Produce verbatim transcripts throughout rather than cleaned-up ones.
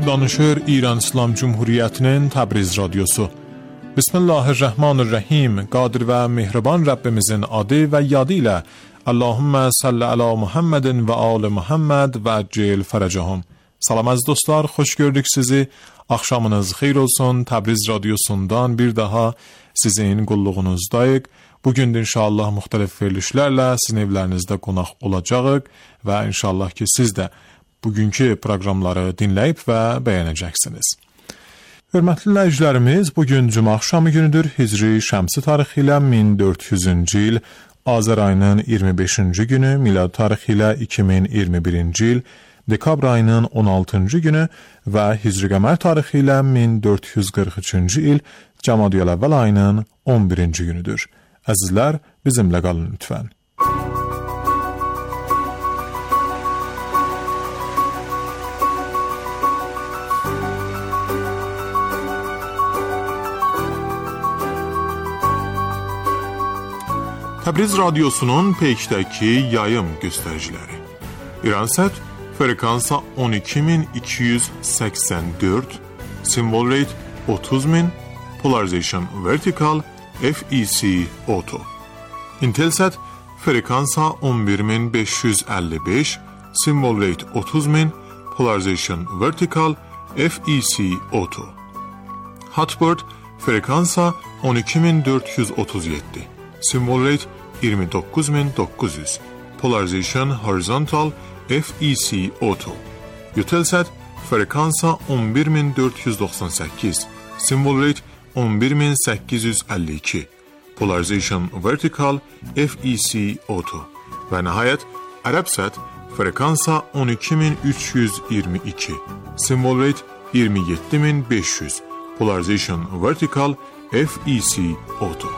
danışır İran İslam Cumhuriyeti'nin Təbriz Radyosu. Bismillahirrahmanirrahim. Qadir ve mehriban Rabbimizin adı ve yadı ile Allahümme salli ala Muhammedin ve ali Muhammed ve accil feracahum. Salam az dostlar, hoş gördük sizi. Akşamınız xeyir olsun. Təbriz Radyosu'ndan bir daha sizin qulluğunuzdayıq. Bugün de inşallah muhtelif verilişlerle sizin evlerinizde konak olacağıq ve inşallah ki siz de bugünkü proqramları dinleyip ve beğeneceksiniz. Hörmətli dinləyicilərimiz, bugün Cuma axşamı günüdür. Hicri şəmsi tarixi ilə min dörd yüzüncü il, Azər ayının iyirmi beşinci günü, milad tarixi ilə iki min iyirmi birinci il, dekabr ayının on altıncı günü və Hicri qəmər tarixi ilə min dörd yüz qırx üçüncü il, Cəmadiyəl əvvəl ayının on birinci günüdür. Əzizlər, bizimlə qalın lütfən. Təbriz Radyosu'nun Peyk'təki yayım göstəriciləri. İransat frekansa on iki min iki yüz səksən dörd, symbol rate otuz min, polarization vertical, F E C auto. Intelsat frekansa on bir min beş yüz əlli beş, symbol rate otuz min, polarization vertical, F E C auto. Hotbird frekansa on iki min dörd yüz otuz yeddi, symbol rate iyirmi dokuz min dokuz yüz, polarization horizontal, F E C auto. Eutelsat frekansa on bir min dörd yüz doxsan səkkiz, symbol rate on bir min səkkiz yüz əlli iki, polarization vertical, F E C auto. Və nəhayət Arabsat frekansa on iki min üç yüz iyirmi iki, symbol rate iyirmi yeddi min beş yüz, polarization vertical, F E C auto.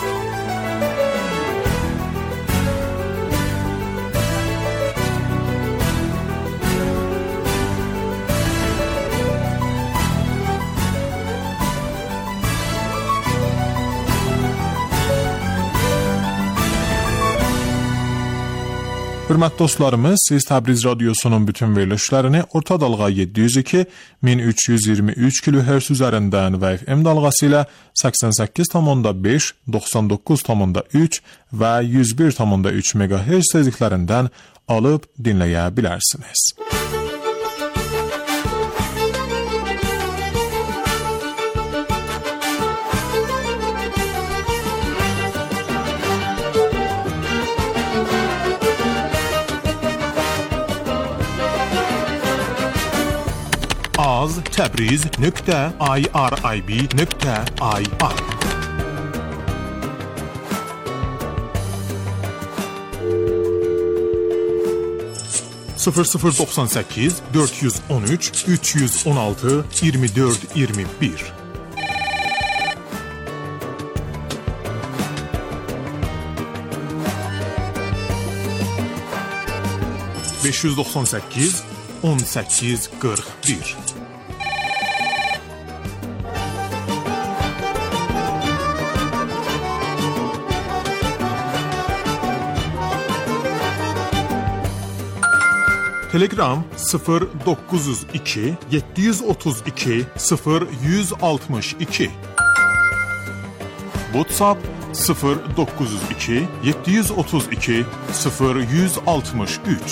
Hörmətli dostlarımız, siz Təbriz Radyosu'nun bütün verilişlərini orta dalğa yeddi yüz iki min üç yüz iyirmi üç kilohertz üzərindən və F M dalğası ilə səksən səkkiz tam beş, doxsan doqquz tam üç və yüz bir tam üç megahertz tezliklərindən alıb dinləyə bilərsiniz. az təbriz nöqtə irib nöqtə ir sıfır sıfır doxsan səkkiz dörd yüz on üç üç yüz on altı iyirmi dörd iyirmi bir beş yüz doxsan səkkiz on səkkiz qırx bir Telegram sıfır doqquz yüz iki yeddi yüz otuz iki sıfır yüz altmış iki WhatsApp sıfır doqquz yüz iki yeddi yüz otuz iki sıfır yüz altmış üç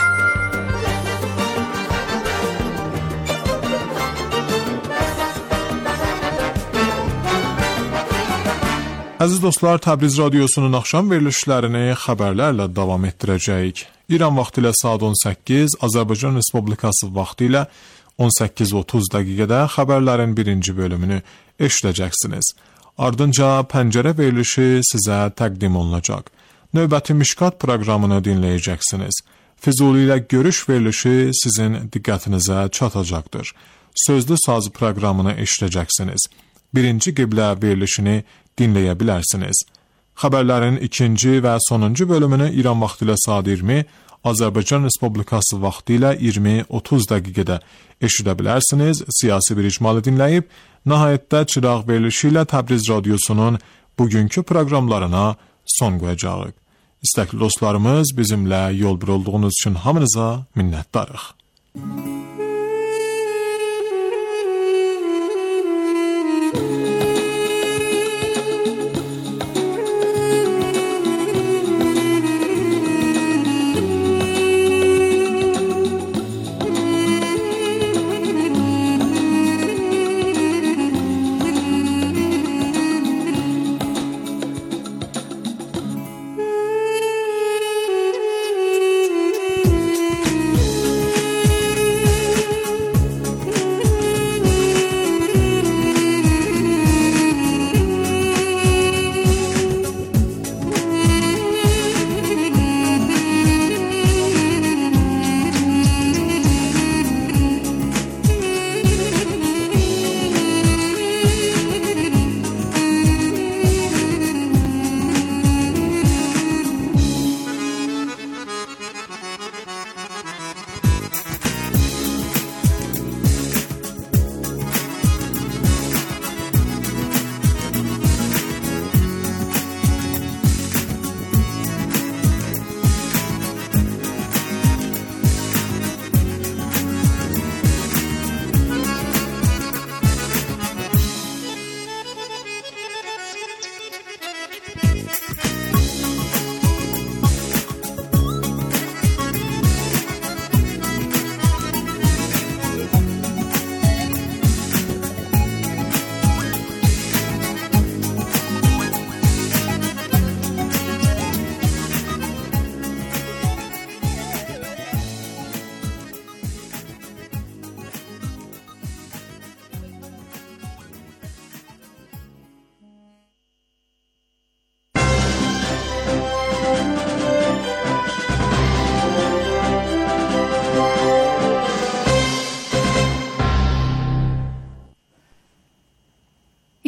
Əziz dostlar, Təbriz Radyosu'nun axşam verilişlərini xəbərlərlə davam etdirəcəyik. İran vaxtı ilə saat on səkkiz, Azərbaycan Respublikası vaxtı ilə on səkkiz otuz dəqiqədə xəbərlərin birinci bölümünü eşidəcəksiniz. Ardınca pəncərə verilişi sizə təqdim olunacaq. Növbəti Mişkat proqramını dinləyəcəksiniz. Füzuli ilə görüş verilişi sizin diqqətinizə çatacaqdır. Sözlü saz proqramını eşidəcəksiniz. Birinci qiblə verilişini dinləyə bilərsiniz. Xəbərlərin ikinci və sonuncu bölümünü İran vaxtı ilə saat iyirmi, Azərbaycan Respublikası vaxtı ilə iyirmi otuz dəqiqədə eşidə bilərsiniz. Siyasi bir icmalı dinləyib, nəhayətdə çıraq verilişi ilə Təbriz Radyosu'nun bugünkü proqramlarına son qoyacağıq. İstəkli dostlarımız, bizimlə yol bir olduğunuz üçün hamınıza minnətdarıq.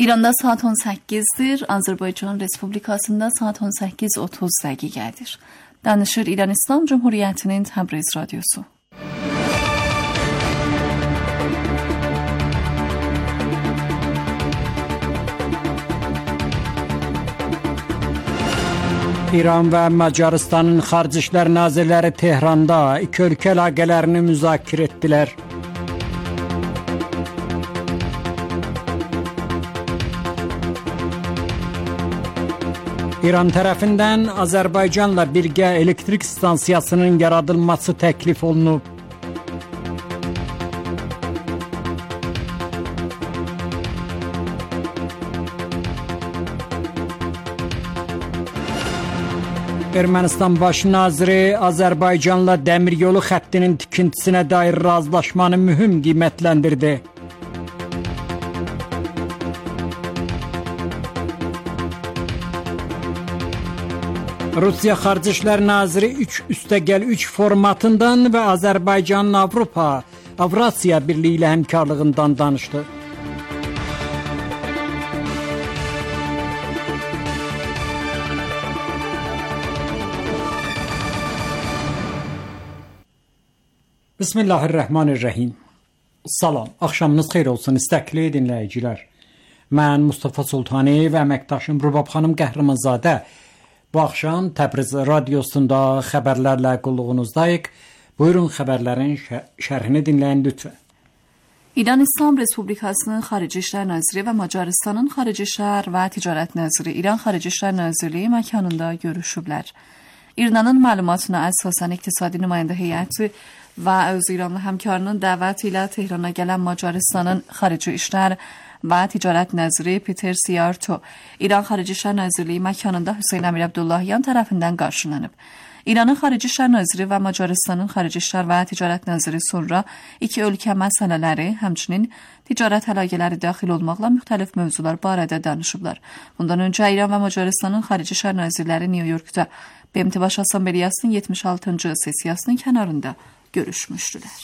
İranda saat on səkkizdir, Azərbaycan Respublikasında saat on səkkiz otuz dəqiqədir. Danışır İran İslam Cumhuriyyətinin Təbriz Radyosu. İran və Macarıstanın Xarici İşlər Nazirləri Tehranda iki ölkə əlaqələrini müzakirə etdilər. İran tərəfindən Azərbaycanla birgə elektrik stansiyasının yaradılması təklif olunub. Ermənistan Baş naziri Azərbaycanla dəmir yolu xəttinin tikintisinə dair razılaşmanı mühüm qiymətləndirdi. Rusiya Xarici İşlər Naziri üç üstəgəl üç formatından və Azərbaycanın Avropa, Avrasiya Birliyi ilə həmkarlığından danışdı. Bismillahirrahmanirrahim. Salam, axşamınız xeyir olsun istəkli dinləyicilər. Mən Mustafa Sultani və əməkdaşım Rubab xanım Qəhrəmanzadə bu axşam Təbriz Radyosunda xəbərlərlə qulluğunuzdayıq. Buyurun xəbərlərin şərhini dinləyin lütfən. İran İslam Respublikasının Xarici İşlər Naziri və Macarıstanın Xarici İşlər və Ticarət Naziri İran Xarici İşlər Nazirliyi məkanında görüşüblər. İranın məlumatına əsasən iqtisadi nümayəndə heyəti və öz İranlı həmkarının dəvəti ilə Tehrana gələn Macarıstanın Xarici İşlər və Ticarət Naziri Peter Siyarto İran Xarici İşlər Nazirliyi məkanında Hüseyn Əmir Abdullahyan tərəfindən qarşılanıb. İranın Xarici İşlər Naziri və Macarıstanın Xarici İşlər və Ticarət Naziri sonra iki ölkə məsələləri, həmçinin ticarət əlaqələri daxil olmaqla müxtəlif mövzular barədə danışıblar. Bundan öncə İran və Macarıstanın Xarici İşlər Nazirləri New Yorkda B M T Baş Assambleyasının yetmiş altıncı sessiyasının kənarında görüşmüşdülər.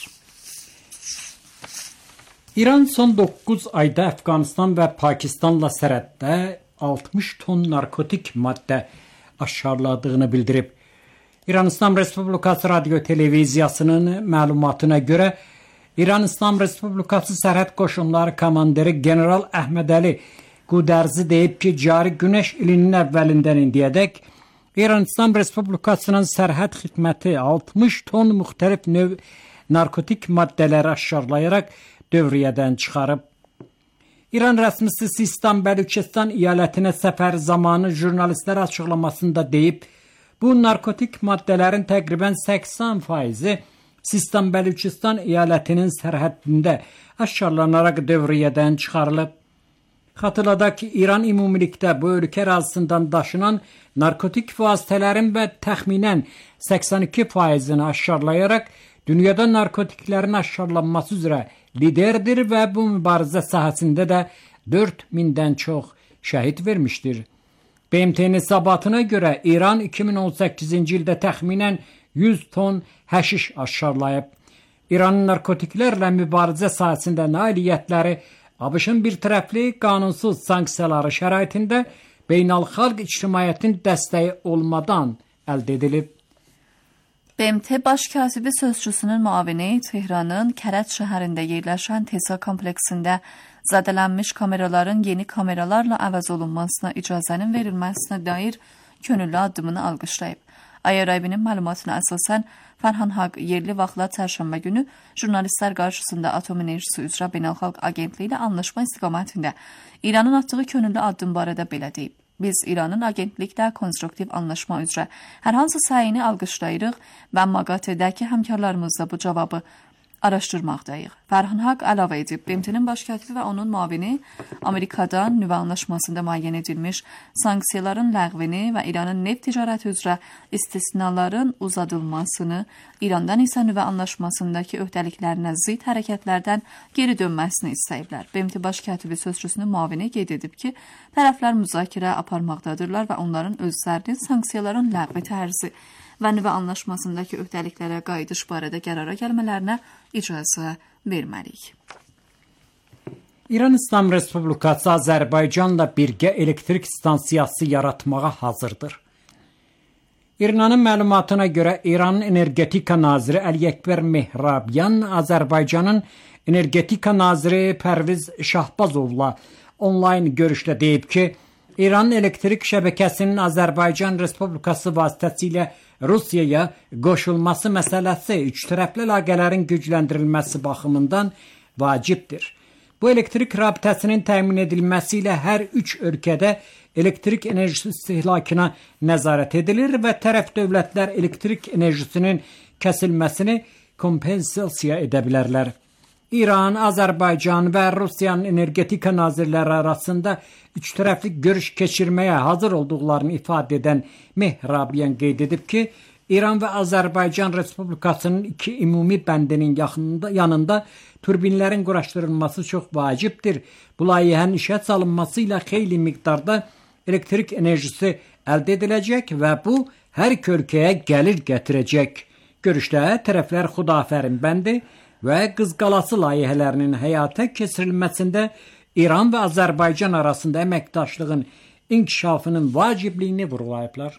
İran son doqquz ayda Əfqanistan və Pakistanla sərhəddə altmış ton narkotik maddə aşkarladığını bildirib. İran İslam Respublikası Radio Televiziyasının məlumatına görə İran İslam Respublikası Sərhəd Qoşunları komandiri General Əhməd Əli Qudərzi deyib ki, cari günəş ilinin əvvəlindən indiyədək İran İslam Respublikasının sərhəd xidməti altmış ton müxtəlif növ narkotik maddələri aşkarlayaraq dövriyyədən çıxarıb. İran rəsmisi Sistan Bəlüçistan iyalətinə səfər zamanı jurnalistlərə açıqlamasında deyib, bu narkotik maddələrin təqribən səksən faizi Sistan Bəlüçistan iyalətinin sərhədində aşkarlanaraq dövriyyədən çıxarılıb. Xatırladaq ki, İran ümumilikdə bu ölkə ərazisindən daşınan narkotik vasitələrin və təxminən səksən iki faizini aşkarlayaraq dünyada narkotiklərin aşkarlanması üzrə liderdir və bu mübarizə sahəsində də dörd mindən çox şəhid vermişdir. B M T-nin hesabatına görə İran iki min on səkkizinci ildə təxminən yüz ton həşiş aşkarlayıb. İranın narkotiklərlə mübarizə sahəsində nailiyyətləri ABŞ-ın bir tərəfli qanunsuz sanksiyaları şəraitində beynəlxalq ictimaiyyətin dəstəyi olmadan əldə edilib. B M T Baş katibi sözçüsünün müavini Tehranın Kərəc şəhərində yerləşən Tesa kompleksində zədələnmiş kameraların yeni kameralarla əvəz olunmasına icazənin verilməsinə dair könüllü addımını alqışlayıb. I R I B-nin məlumatına əsasən Fərhan Haq yerli vaxtla çərşənbə günü jurnalistlər qarşısında Atom Enerjisi üzrə Beynəlxalq Agentliyi ilə anlaşma istiqamətində İranın atdığı könüllü addım barədə belə deyib. Biz İranın agentliklə konstruktiv anlaşma üzrə hər hansı səyini alqışlayırıq və MAGATE-dəki həmkarlarımızla bu cavabı araşdırmaqdayıq. Fərhan Haq əlavə edib, B M T-nin baş katibi və onun müavini Amerikadan nüvə anlaşmasında müəyyən edilmiş sanksiyaların ləğvini və İranın neft ticarəti üzrə istisnaların uzadılmasını, İrandan isə nüvə anlaşmasındakı öhdəliklərinə zid hərəkətlərdən geri dönməsini istəyiblər. B M T baş katibi sözçüsünün müavini qeyd edib ki, tərəflər müzakirə aparmaqdadırlar və onların özlərinin sanksiyaların ləğvi tərzi və nüvə anlaşmasındakı öhdəliklərə qayıdış barədə qərara gəlmələrinə icazə verməliyik. İran İslam Respublikası Azərbaycanla birgə elektrik stansiyası yaratmağa hazırdır. İRNA-nın məlumatına görə İranın Energetika Naziri Əli Əkbər Mehrabyan Azərbaycanın Energetika Naziri Pərviz Şahbazovla onlayn görüşdə deyib ki, İranın elektrik şəbəkəsinin Azərbaycan Respublikası vasitəsilə Rusiyaya qoşulması məsələsi üçtərəfli əlaqələrin gücləndirilməsi baxımından vacibdir. Bu elektrik rabitəsinin təmin edilməsi ilə hər üç ölkədə elektrik enerjisi istehlakına nəzarət edilir və tərəf dövlətlər elektrik enerjisinin kəsilməsini kompensasiya edə bilərlər. İran, Azərbaycan və Rusiyanın energetika nazirləri arasında üçtərəfli görüş keçirməyə hazır olduqlarını ifadə edən Mehrabyan qeyd edib ki, İran və Azərbaycan Respublikasının iki ümumi bəndinin yaxınında, yanında turbinlərin quraşdırılması çox vacibdir. Bu layihənin işə salınması ilə xeyli miqdarda elektrik enerjisi əldə ediləcək və bu hər iki ölkəyə gəlir gətirəcək. Görüşdə tərəflər Xudafərin bəndi və Qızqalası layihələrinin həyata keçirilməsində İran və Azərbaycan arasında əməkdaşlığın inkişafının vacibliyini vurğulayıblar.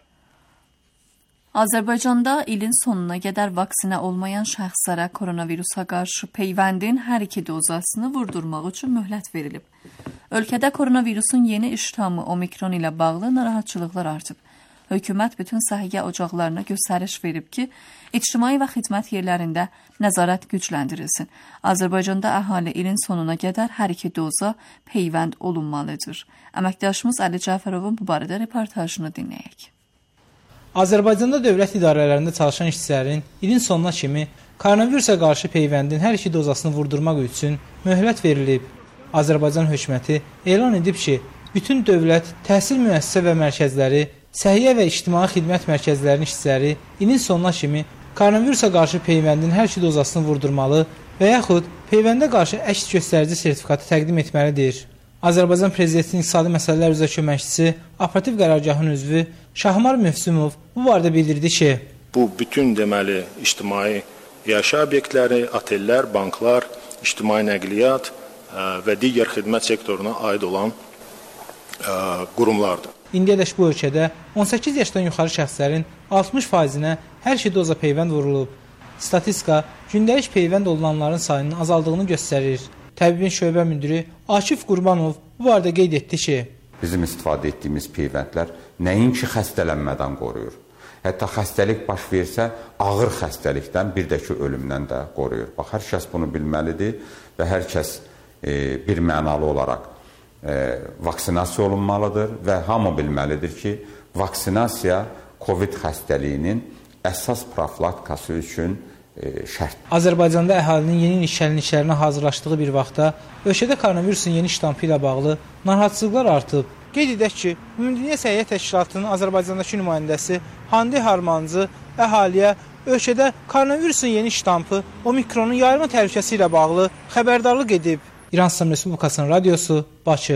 Azərbaycanda ilin sonuna qədər vaksinə olmayan şəxslərə koronavirusa qarşı peyvəndin hər iki dozasını vurdurmaq üçün möhlət verilib. Ölkədə koronavirusun yeni iştamı omikron ilə bağlı narahatçılıqlar artıb. Hökumət bütün səhiyyə ocaqlarına göstəriş verib ki, ictimai və xidmət yerlərində nəzarət gücləndirilsin. Azərbaycanda əhali ilin sonuna qədər hər iki doza peyvənd olunmalıdır. Əməkdaşımız Əli Cəfərovun bu barədə reportajını dinləyək. Azərbaycanda dövlət idarələrində çalışan işçilərin ilin sonuna kimi koronavirusa qarşı peyvəndin hər iki dozasını vurdurmaq üçün möhlət verilib. Azərbaycan hökuməti elan edib ki, bütün dövlət, təhsil müəssisə və mərkəzləri, səhiyyə və ictimai xidmət mərkəzlərinin işçiləri ilin sonuna kimi koronavirusa qarşı peyvəndin hər iki dozasını vurdurmalı və yaxud peyvəndə qarşı əks göstərici sertifikatı təqdim etməlidir. Azərbaycan Prezidentinin İqtisadi Məsələlər üzrə köməkçisi, operativ qərargahın üzvü Şahmar Mövsümov bu barədə bildirdi ki, bu bütün deməli ictimai yaşayış obyektləri, otellər, banklar, ictimai nəqliyyat və digər xidmət sektoruna aid olan ə, qurumlardır. İndiyədək bu ölkədə on səkkiz yaşdan yuxarı şəxslərin altmış faizinə hər iki doza peyvənd vurulub. Statistika gündəlik peyvənd olunanların sayının azaldığını göstərir. Təbibin şöbə müdiri Akif Qurbanov bu barədə qeyd etdi ki, bizim istifadə etdiyimiz peyvəndlər nəinki xəstələnmədən qoruyur. Hətta xəstəlik baş versə, ağır xəstəlikdən, bir də ki, ölümdən də qoruyur. Bax, hər kəs bunu bilməlidir və hər kəs e, bir mənalı olaraq e, vaksinasiya olunmalıdır və hamı bilməlidir ki, vaksinasiya COVID xəstəliyinin əsas profilaktikası üçün şərt. Azərbaycanda əhalinin yeni il şənliklərinə hazırlaşdığı bir vaxtda ölkədə koronavirusun yeni ştampı ilə bağlı narahatçılıqlar artıb. Qeyd edək ki, Ümumdünya Səhiyyə Təşkilatının Azərbaycandakı nümayəndəsi Handi Harmancı əhaliyə ölkədə koronavirusun yeni ştampı omikronun yayılma təhlükəsi ilə bağlı xəbərdarlıq edib. İran İslam Respublikasının radiosu, Bakı.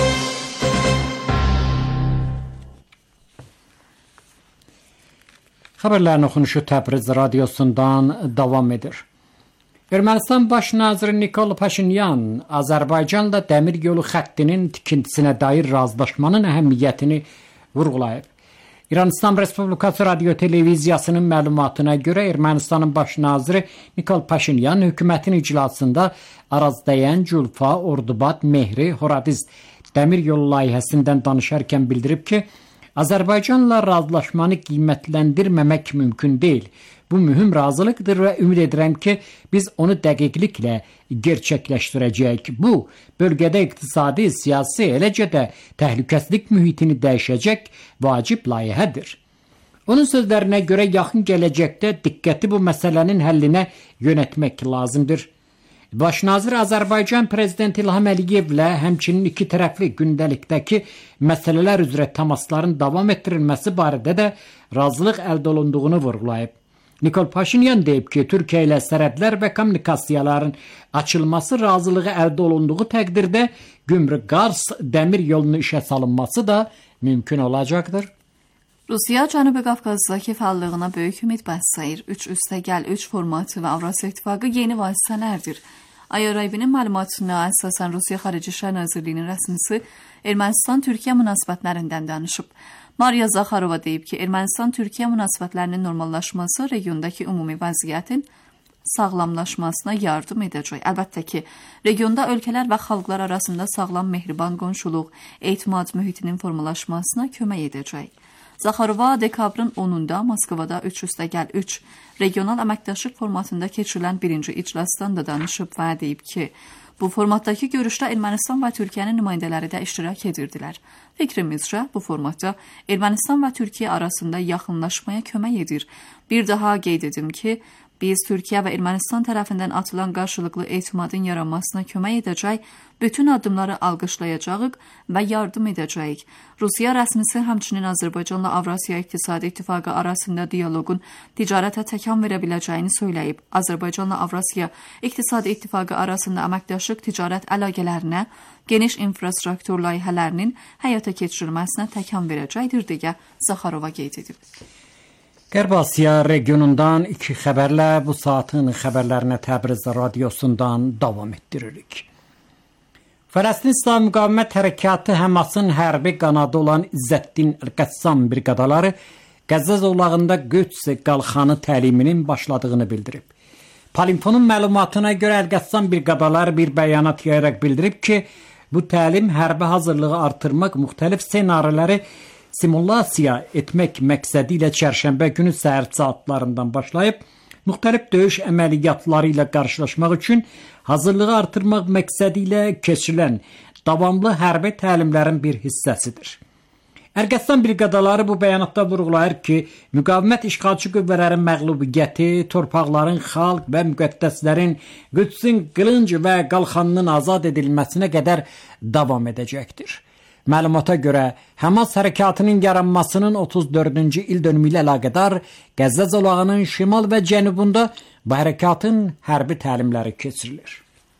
Xəbərlərin oxunuşu Təbriz radiosundan davam edir. Ermənistan Baş naziri Nikol Paşinyan Azərbaycanla dəmir yolu xəttinin tikintisinə dair razılaşmanın əhəmiyyətini vurğulayıb. İran İslam Respublikası Radio Televiziyasının məlumatına görə Ermənistanın Baş naziri Nikol Paşinyan hökumətin iclasında Arazdayan, Culfa, Ordubad, Mehri, Horadiz dəmir yolu layihəsindən danışarkən bildirib ki, Azərbaycanla razılaşmanı qiymətləndirməmək mümkün deyil. Bu mühüm razılıqdır və ümid edirəm ki, biz onu dəqiqliklə gerçəkləşdirəcəyik. Bu, bölgədə iqtisadi, siyasi, eləcə də təhlükəsizlik mühitini dəyişəcək vacib layihədir. Onun sözlərinə görə yaxın gələcəkdə diqqəti bu məsələnin həllinə yönətmək lazımdır. Baş nazir Azərbaycan Prezidenti İlham Əliyevlə həmçinin iki tərəfli gündəlikdəki məsələlər üzrə təmasların davam etdirilməsi barədə də razılıq əldə olunduğunu vurğulayıb. Nikol Paşinyan deyib ki, Türkiyə ilə sərhədlər və kommunikasiyaların açılması razılığı əldə olunduğu təqdirdə Gümrük-Qars dəmir yolunun işə salınması da mümkün olacaqdır. Rusiya Cənubi Qafqazdakı fəallığına böyük ümid bəsləyir. üç üstəgəl üç formatı və Avrasiya İttifaqı yeni vasitələrdir. IRIB-nin məlumatına əsasən Rusiya Xarici İşlər Nazirliyinin rəsmisi Ermənistan-Türkiyə münasibətlərindən danışıb. Mariya Zakharova deyib ki, Ermənistan-Türkiyə münasibətlərinin normallaşması regiondakı ümumi vəziyyətin sağlamlaşmasına yardım edəcək. Əlbəttə ki, regionda ölkələr və xalqlar arasında sağlam mehriban qonşuluq, etimad mühitinin formalaşmasına kömək edəcək. Zakharova dekabrın onunda Moskvada üç üstəgəl üç regional əməkdaşlıq formatında keçirilən birinci iclasdan da danışıb və deyib ki, bu formatdakı görüşdə Ermənistan və Türkiyənin nümayəndələri də iştirak edirdilər. Fikrimizcə, bu formatda Ermənistan və Türkiyə arasında yaxınlaşmaya kömək edir. Bir daha qeyd edim ki, biz Türkiyə və Ermənistan tərəfindən atılan qarşılıqlı etimadın yaranmasına kömək edəcək, bütün addımları alqışlayacağıq və yardım edəcəyik. Rusiya rəsmisi həmçinin Azərbaycanla Avrasiya İqtisadi İttifaqı arasında dialoqun ticarətə təkan verə biləcəyini söyləyib. Azərbaycanla Avrasiya İqtisadi İttifaqı arasında əməkdaşlıq ticarət əlaqələrinə, geniş infrastruktur layihələrinin həyata keçirilməsinə təkan verəcəkdir deyə Zakharova qeyd edib. Qərb Asiya regionundan iki xəbərlə bu saatın xəbərlərinə Təbriz radiosundan davam etdiririk. Fələstin İslam Müqavimət Hərəkatı Həmasın hərbi qanadı olan İzzəddin Əl-Qəssam briqadaları Qəzza zolağında Qüds qalxanı təliminin başladığını bildirib. Palinfonun məlumatına görə Əl-Qəssam briqadaları bir bəyanat yayaraq bildirib ki, bu təlim hərbi hazırlığı artırmaq, müxtəlif senariləri simulasiya etmək məqsədi ilə çərşənbə günü səhər saatlarından başlayıb, müxtəlif döyüş əməliyyatları ilə qarşılaşmaq üçün hazırlığı artırmaq məqsədi ilə keçirilən davamlı hərbi təlimlərin bir hissəsidir. Əl-Qəssam briqadaları bu bəyanatda vurğulayır ki, müqavimət işğalçı qüvvələrin məğlubiyyəti, torpaqların, xalq və müqəddəslərin Qüdsün qılınc və qalxanının azad edilməsinə qədər davam edəcəkdir. Məlumata görə, Həmas hərəkatının yaranmasının otuz dördüncü il dönümü ilə əlaqədar Qəzza zolağının şimal və cənubunda bu hərəkatın hərbi təlimləri keçirilir.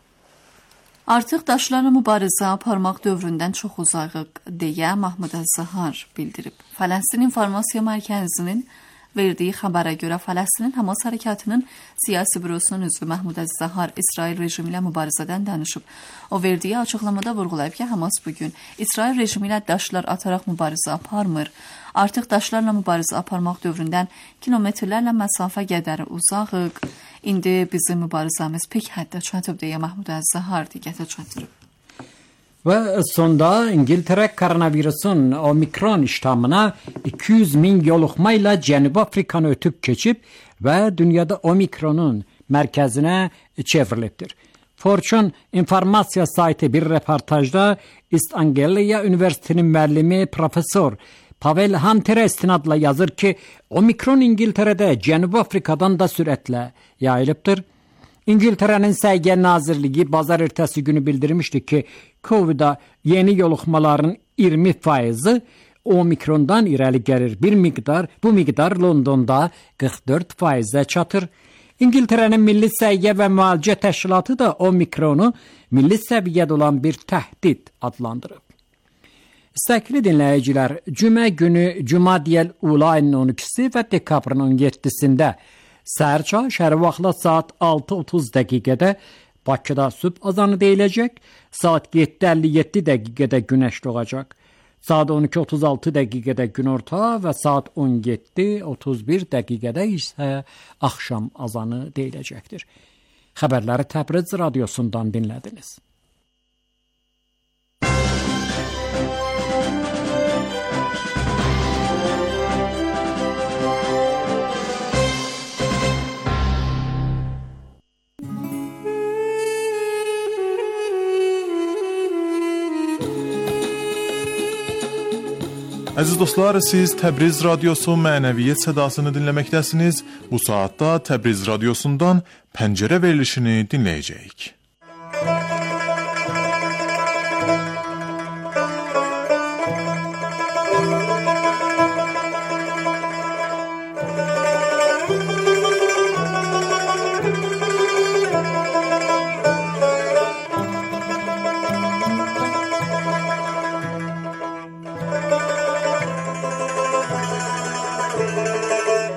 Artıq daşlarla mübarizə aparmaq dövründən çox uzaqıq deyə Mahmud Əz-Zahar bildirib. Fələstin İnformasiya Mərkəzinin verdiyi xəbərə görə Fələstinin Həmas hərəkatının siyasi bürosunun üzvü Mahmud Əz-Zahar İsrail rejimi ilə mübarizədən danışıb. O verdiyi açıqlamada vurğulayıb ki, Həmas bugün İsrail rejimi ilə daşlar ataraq mübarizə aparmır. Artıq daşlarla mübarizə aparmaq dövründən kilometrlərlə məsafə qədəri uzaqıq. İndi bizim mübarizəmiz pek həddə çatıb deyə Mahmud Əz-Zahar diqqətə çatdırıb. Və sonda İngiltərə koronavirusun omikron ştamına iki yüz min yoluxma ilə Cənubi Afrikanı ötüb keçib və dünyada omikronun mərkəzinə çevrilibdir. Fortune informasiya saytı bir reportajda East Anglia Üniversitetinin müəllimi profesor Pavel Hunter'ə istinadla yazır ki, omikron İngiltərədə Cənubi Afrikadan da sürətlə yayılıbdır. İngiltərənin Səhiyyə Nazirliyi bazar ertəsi günü bildirmişdi ki, Covid'a yeni yoluxmaların iyirmi faizi omikrondan irəli gəlir. Bir miqdar, bu miqdar Londonda qırx dörd faizə çatır. İngiltərənin Milli Səhiyyə və Müalicə Təşkilatı da omikronu milli səviyyədə olan bir təhdid adlandırıb. İstəkli dinləyicilər, cümə günü Cumadiyyəl Ula ayının on ikisi və dekabrın on yeddisində səhərçə şəhər vaxtla saat altı otuz dəqiqədə Bakıda sübh azanı deyiləcək, saat yeddi əlli yeddi dəqiqədə günəş doğacaq, saat on iki otuz altı dəqiqədə günorta və saat on yeddi otuz bir dəqiqədə isə axşam azanı deyiləcəkdir. Xəbərləri Təbriz radiosundan dinlədiniz. Əziz dostlar, siz Təbriz radiosu mənəviyyət sədasını dinləməkdəsiniz. Bu saatda Təbriz radiosundan pəncərə verilişini dinləyəcəyik.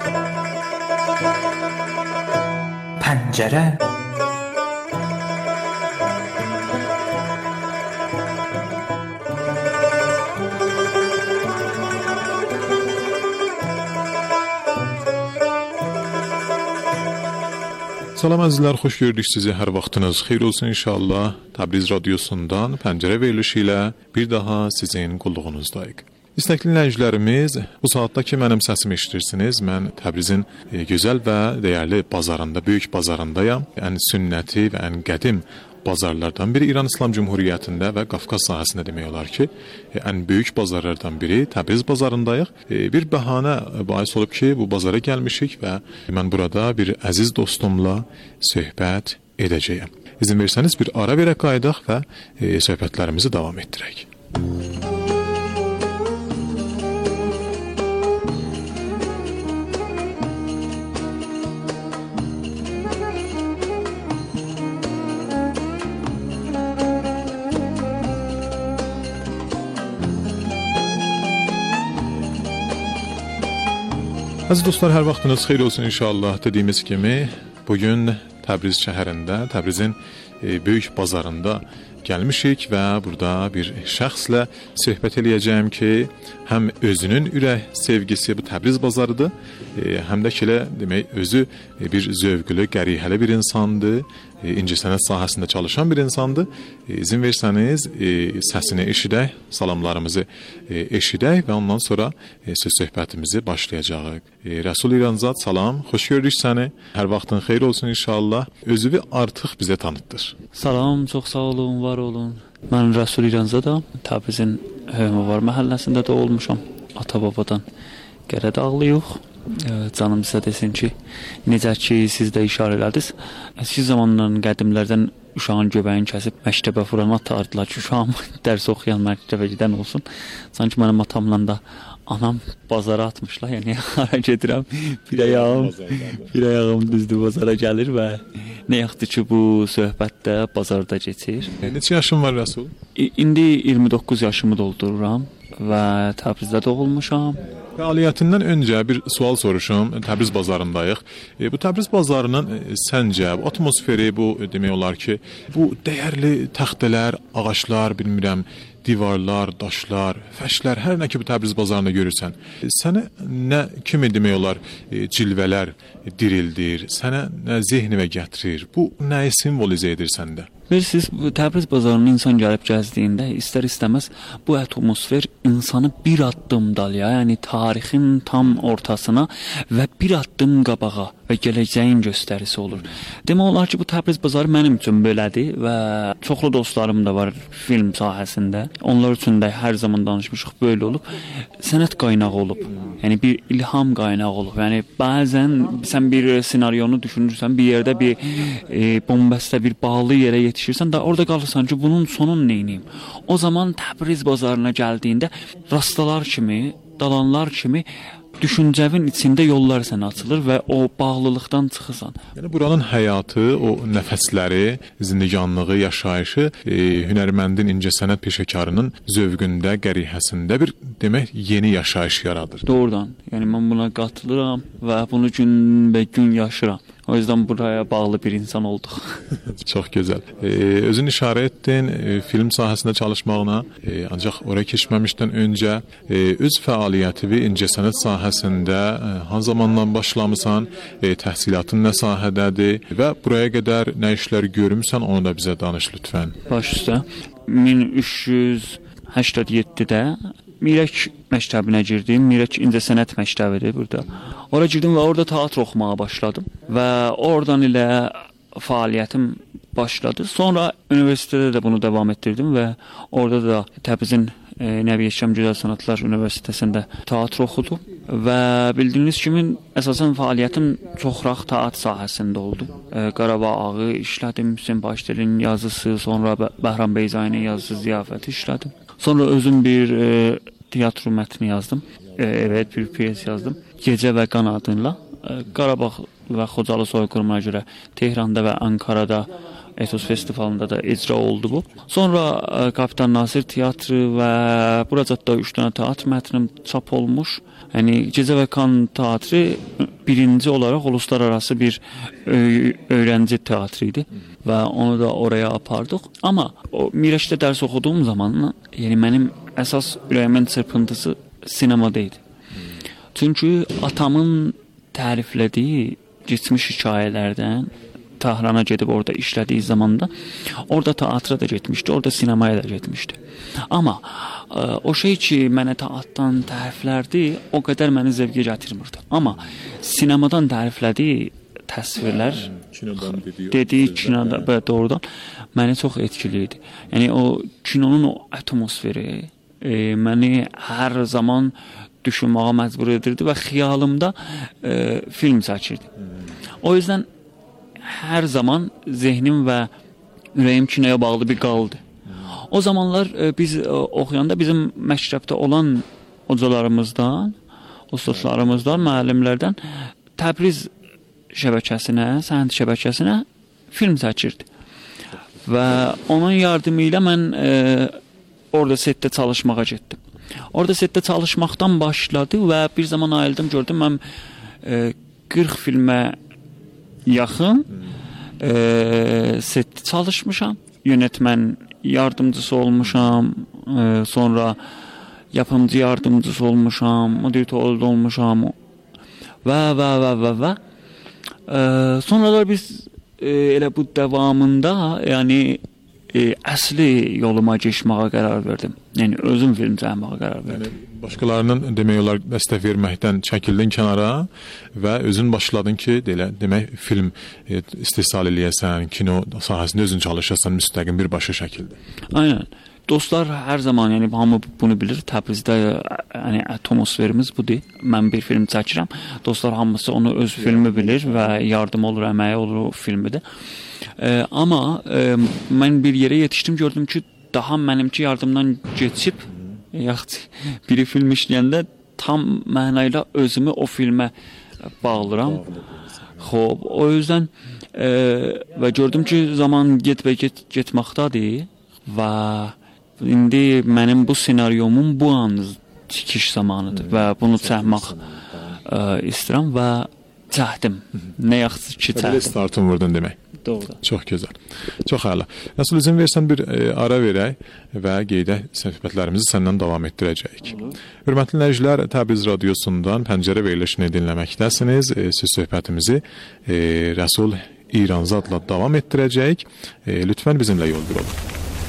Pəncərə Salam əzizlər, xoş gördük sizi. Hər vaxtınız xeyir olsun inşallah. Təbriz radiosundan pəncərə verilişi ilə bir daha sizin qulluğunuzdayıq. İstəkli dinləyicilərimiz, bu saatda ki mənim səsimi eşidirsiniz. Mən Təbrizin e, gözəl və dəyərli bazarında, böyük bazarındayam. Ən sünnəti və ən qədim bazarlardan biri İran İslam Cumhuriyyətində və Qafqaz sahəsində demək olar ki, e, ən böyük bazarlardan biri Təbriz bazarındayıq. E, bir bəhanə bais olub ki, bu bazara gəlmişik və mən burada bir əziz dostumla söhbət edəcəyəm. İzin versəniz bir ara verək, qayıdaq və e, söhbətlərimizi davam etdirək. Əziz dostlar, hər vaxtınız xeyir olsun inşallah. Dediyimiz kimi, bugün Təbriz şəhərində, Təbrizin e, böyük bazarında gəlmişik və burada bir şəxslə söhbət eləyəcəyim ki, həm özünün ürək sevgisi bu Təbriz bazarıdır, e, həm də ki, demək, özü e, bir zövqlü, qərihəli bir insandır, e, incəsənət sahəsində çalışan bir insandır. E, izin versəniz, e, səsini eşidək, salamlarımızı e, eşidək və ondan sonra e, söz söhbətimizi başlayacağıq. E, Rəsul İranzad, salam, xoş gördük səni. Hər vaxtın xeyir olsun inşallah. Özünü artıq bizə tanıtdır. Salam, çox sağ olun, var olun. Mən Rəsul İranzadam. Təbrizin Hövməvar məhəlləsində doğulmuşam. Ata-babadan qərəd ağlıyıq. Canım sizə desin ki, necə ki siz də işarə elədiniz. Əski zamandan qədimlərdən uşağın göbəyini kəsib məktəbə vuran atardılar ki, uşağım dərs oxuyan məktəbə gedən olsun. Sanki mənim atamla da anam bazara atmışlar, yəni hara gedirəm, bir ayağım, bir ayağım düzdür bazara gəlir və nə yaxdır ki, bu söhbət də bazarda keçir. Neçə yaşın var Rəsul? İndi iyirmi doqquz yaşımı doldururam və Təbrizdə doğulmuşam. Fəaliyyətindən öncə bir sual soruşum. Təbriz bazarındayıq. E, bu Təbriz bazarının e, səncə bu atmosferi, bu demək olar ki, bu dəyərli taxtalar, ağaclar, bilmirəm, divarlar, daşlar, fəşlər, hər nə ki bu Təbriz bazarında görürsən, e, sənə nə kimi demək olar e, cilvələr dirildir, sənə nə zehnivə gətirir, bu nəyi simvolizə edir səndə? Bilirsiniz, Təbriz bazarının insan gəlib gəzdiyində istər-istəməz bu atmosfer insanı bir addım dalya, yəni tarixin tam ortasına və bir addım qabağa və gələcəyin göstərisi olur. Demək olar ki, bu Təbriz bazarı mənim üçün belədir və çoxlu dostlarım da var film sahəsində. Onlar üçün də hər zaman danışmışıq, böyle olub. Sənət qaynağı olub. Yəni bir ilham qaynağı olub. Yəni bəzən sən bir senaryonu düşünürsən, bir yerdə bir e, bombastda bir bağlı yerə yetişirsən də orada qalırsan ki, bunun sonun neyniyim? O zaman Təbriz bazarına gəldiyində rastalar kimi, dalanlar kimi düşüncəvin içində yollar sənə açılır və o bağlılıqdan çıxırsan. Yəni buranın həyatı, o nəfəsləri, zindiganlığı, yaşayışı e, hünərməndin, incəsənət peşəkarının zövqündə, qərihəsində bir demək yeni yaşayış yaradır. Doğrudan. Yəni mən buna qatılıram və bunu gün və gün yaşıram. O yüzden buraya bağlı bir insan olduq. Çox gözəl. E, özün işarə etdin e, film sahəsində çalışmağına, e, ancaq oraya keçməmişdən öncə e, öz fəaliyyəti və incəsənət sahəsində e, hansı zamandan başlamısan, e, təhsilatın nə sahədədir və buraya qədər nə işlər görmüsən, onu da bizə danış lütfən. Baş üstə. min üç yüz səksən yeddidə Mirək məktəbinə girdim. Mirək İncəsənət məktəbidir burada. Ora girdim və orada teatr oxumağa başladım və oradan ilə fəaliyyətim başladı. Sonra universitetdə də bunu davam etdirdim və orada da Təbrizin e, Nəbi Yeşkəm Gözəl Sənətlər Universitetində teatr oxudum və bildiyiniz kimi əsasən fəaliyyətim çoxraq teatr sahəsində oldu. E, Qarabağ Ağı işlədim, Hüseyn Başdelin yazısı, sonra Bəhram Beyzayinin yazısı, ziyafəti işlədim. Sonra özüm bir e, tiyatro mətni yazdım. E, evet, bir piyes yazdım. Gecə və Qan adıyla. E, Qarabağ və Xocalı soyqırımına görə Tehranda və Ankarada Etos Festivalında da icra oldu bu. Sonra e, Kapitan Nasir teatrı və burada da üç dənə teatr mətnim çap olmuş. Yəni Gecə və Qan teatrı birinci olaraq uluslararası bir öğrenci teatrı idi və onu da oraya apardıq. Amma o Mirəşdə dərs oxuduğum zaman, yəni mənim əsas ürəyimin çırpıntısı sinemada idi. Çünki atamın təriflədiyi keçmiş hekayələrdən Tehrana gedib orada işlədiyi zamanda orada teatra da getmişdi, orada sinemaya da getmişdi. Amma ə, o şey ki, mənə teatrdan təriflərdi, o qədər məni zevqə gətirmirdi. Amma sinemadan təriflədiyi təsvirlər, kinodan dediyi, dediyi kinoda və doğrudan məni çox etkiləyirdi. Yəni o kinonun o atmosferi e, məni hər zaman düşünməyə məcbur edirdi və xiyalımda e, film çəkirdi. O yüzden hər zaman zehnim və ürəyim kinoya bağlı bir qaldı. O zamanlar e, biz e, oxuyanda bizim məktəbdə olan hocalarımızdan, ustadlarımızdan, müəllimlərdən Təbriz şəbəkəsinə, sənət şəbəkəsinə film çəkirdi. Və onun yardımı ilə mən e, orada setdə çalışmağa getdim. Orada setdə çalışmaqdan başladı və bir zaman ayıldım, gördüm mən e, qırx filmə yaxın e, setdə çalışmışam. Yönetmen yardımcısı olmuşam, e, sonra yapımcı yardımcısı olmuşam, moderatör olmuşam və və və və və. E, sonralar biz e, elə bu davamında, yəni e, əsli yoluma keçməyə qərar verdim. Yəni özüm film çəkməyə qərar verdim. Yəni başqalarının demək olar dəstək verməkdən çəkildin kənara və özün başladın ki, deyə demək film e, istehsal eləyəsən, kino sahəsində özün çalışasan müstəqil bir başa şəkildə. Aynen. Dostlar hər zaman, yəni hamı bunu bilir. Təbrizdə yəni atmosferimiz budur. Mən bir film çəkirəm. Dostlar hamısı onu öz filmi bilir və yardım olur, əməyi olur o filmidə. E, amma e, mən bir yerə yetişdim, gördüm ki, daha mənimki yardımdan keçib, yaxud biri film işləyəndə tam mənayla özümü o filmə bağlıram. Xoş, o yüzden e, və gördüm ki, zaman get-bə get getməkdadır və indi mənim bu senaryomun bu an tikiş zamanıdır və bunu çəkmək e, istəyirəm və çəkdim. Nə yaxşı ki, çəkdim. Startın vurdun demək. Doğru. Çox gözəl. Çox əla. Nəsil izin versən bir e, ara verək və qeydək söhbətlərimizi səndən davam etdirəcəyik. Hörmətli dinləyicilər, Təbriz radiosundan Pəncərə verilişini dinləməkdəsiniz. E, söz söhbətimizi e, Rəsul İranzadla davam etdirəcəyik. E, lütfən bizimlə yol bir olun.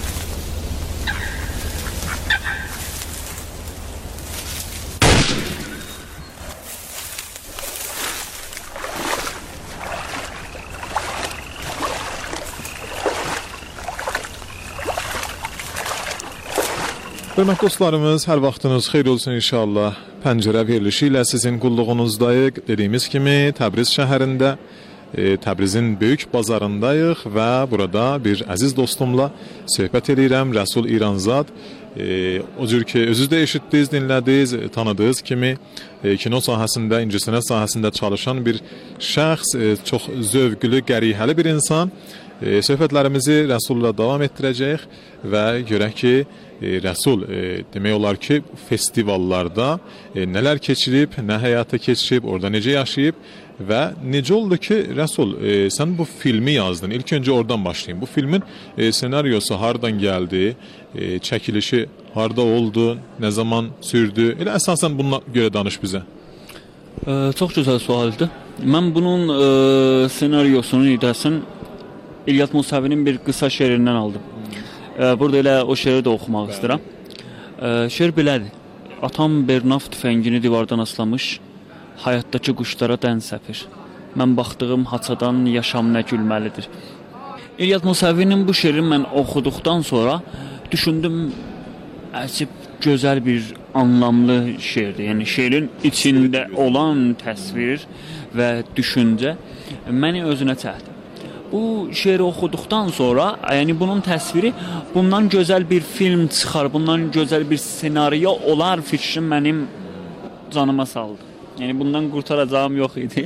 Hörmətli dostlarımız, hər vaxtınız xeyir olsun inşallah. Pəncərə verilişi ilə sizin qulluğunuzdayıq. Dediyimiz kimi Təbriz şəhərində, e, Təbrizin böyük bazarındayıq və burada bir əziz dostumla söhbət edirəm. Rəsul İranzad. E, o cür ki, özünüz də eşitdiniz, dinlədiniz, tanıdığınız kimi e, kino sahəsində, incəsənət sahəsində çalışan bir şəxs, e, çox zövqlü, qərihəli bir insan. E, söhbətlərimizi Rəsulla davam etdirəcəyik və görək ki, e, Rəsul e, demək olar ki, festivallarda e, nələr keçirib, nə həyata keçirib, orada necə yaşayıb və necə oldu ki, Rəsul, e, sən bu filmi yazdın. İlk öncə oradan başlayayım. Bu filmin e, senaryosu hardan gəldi, e, çəkilişi harda oldu, nə zaman sürdü? Elə əsasən bununla görə danış bizə. E, çox gözəl sualdır. Mən bunun e, senaryosunu, idəsini İlyas Musavinin bir qısa şeirindən aldım. Ee, burada elə o şeiri də oxumaq istəyirəm. Ee, şeir belədir. Atam Bernaf tüfəngini divardan aslamış, həyatdakı quşlara dən səpir. Mən baxdığım haçadan yaşam nə gülməlidir. İlyas Musavinin bu şeirini mən oxuduqdan sonra düşündüm, əcib gözəl bir anlamlı şeirdir. Yəni şeirin içində olan təsvir və düşüncə məni özünə çəkdi. Bu şeiri oxuduqdan sonra, yəni bunun təsviri, bundan gözəl bir film çıxar, bundan gözəl bir senaryo olar fikri mənim canıma saldı. Yəni bundan qurtaracağım yox idi.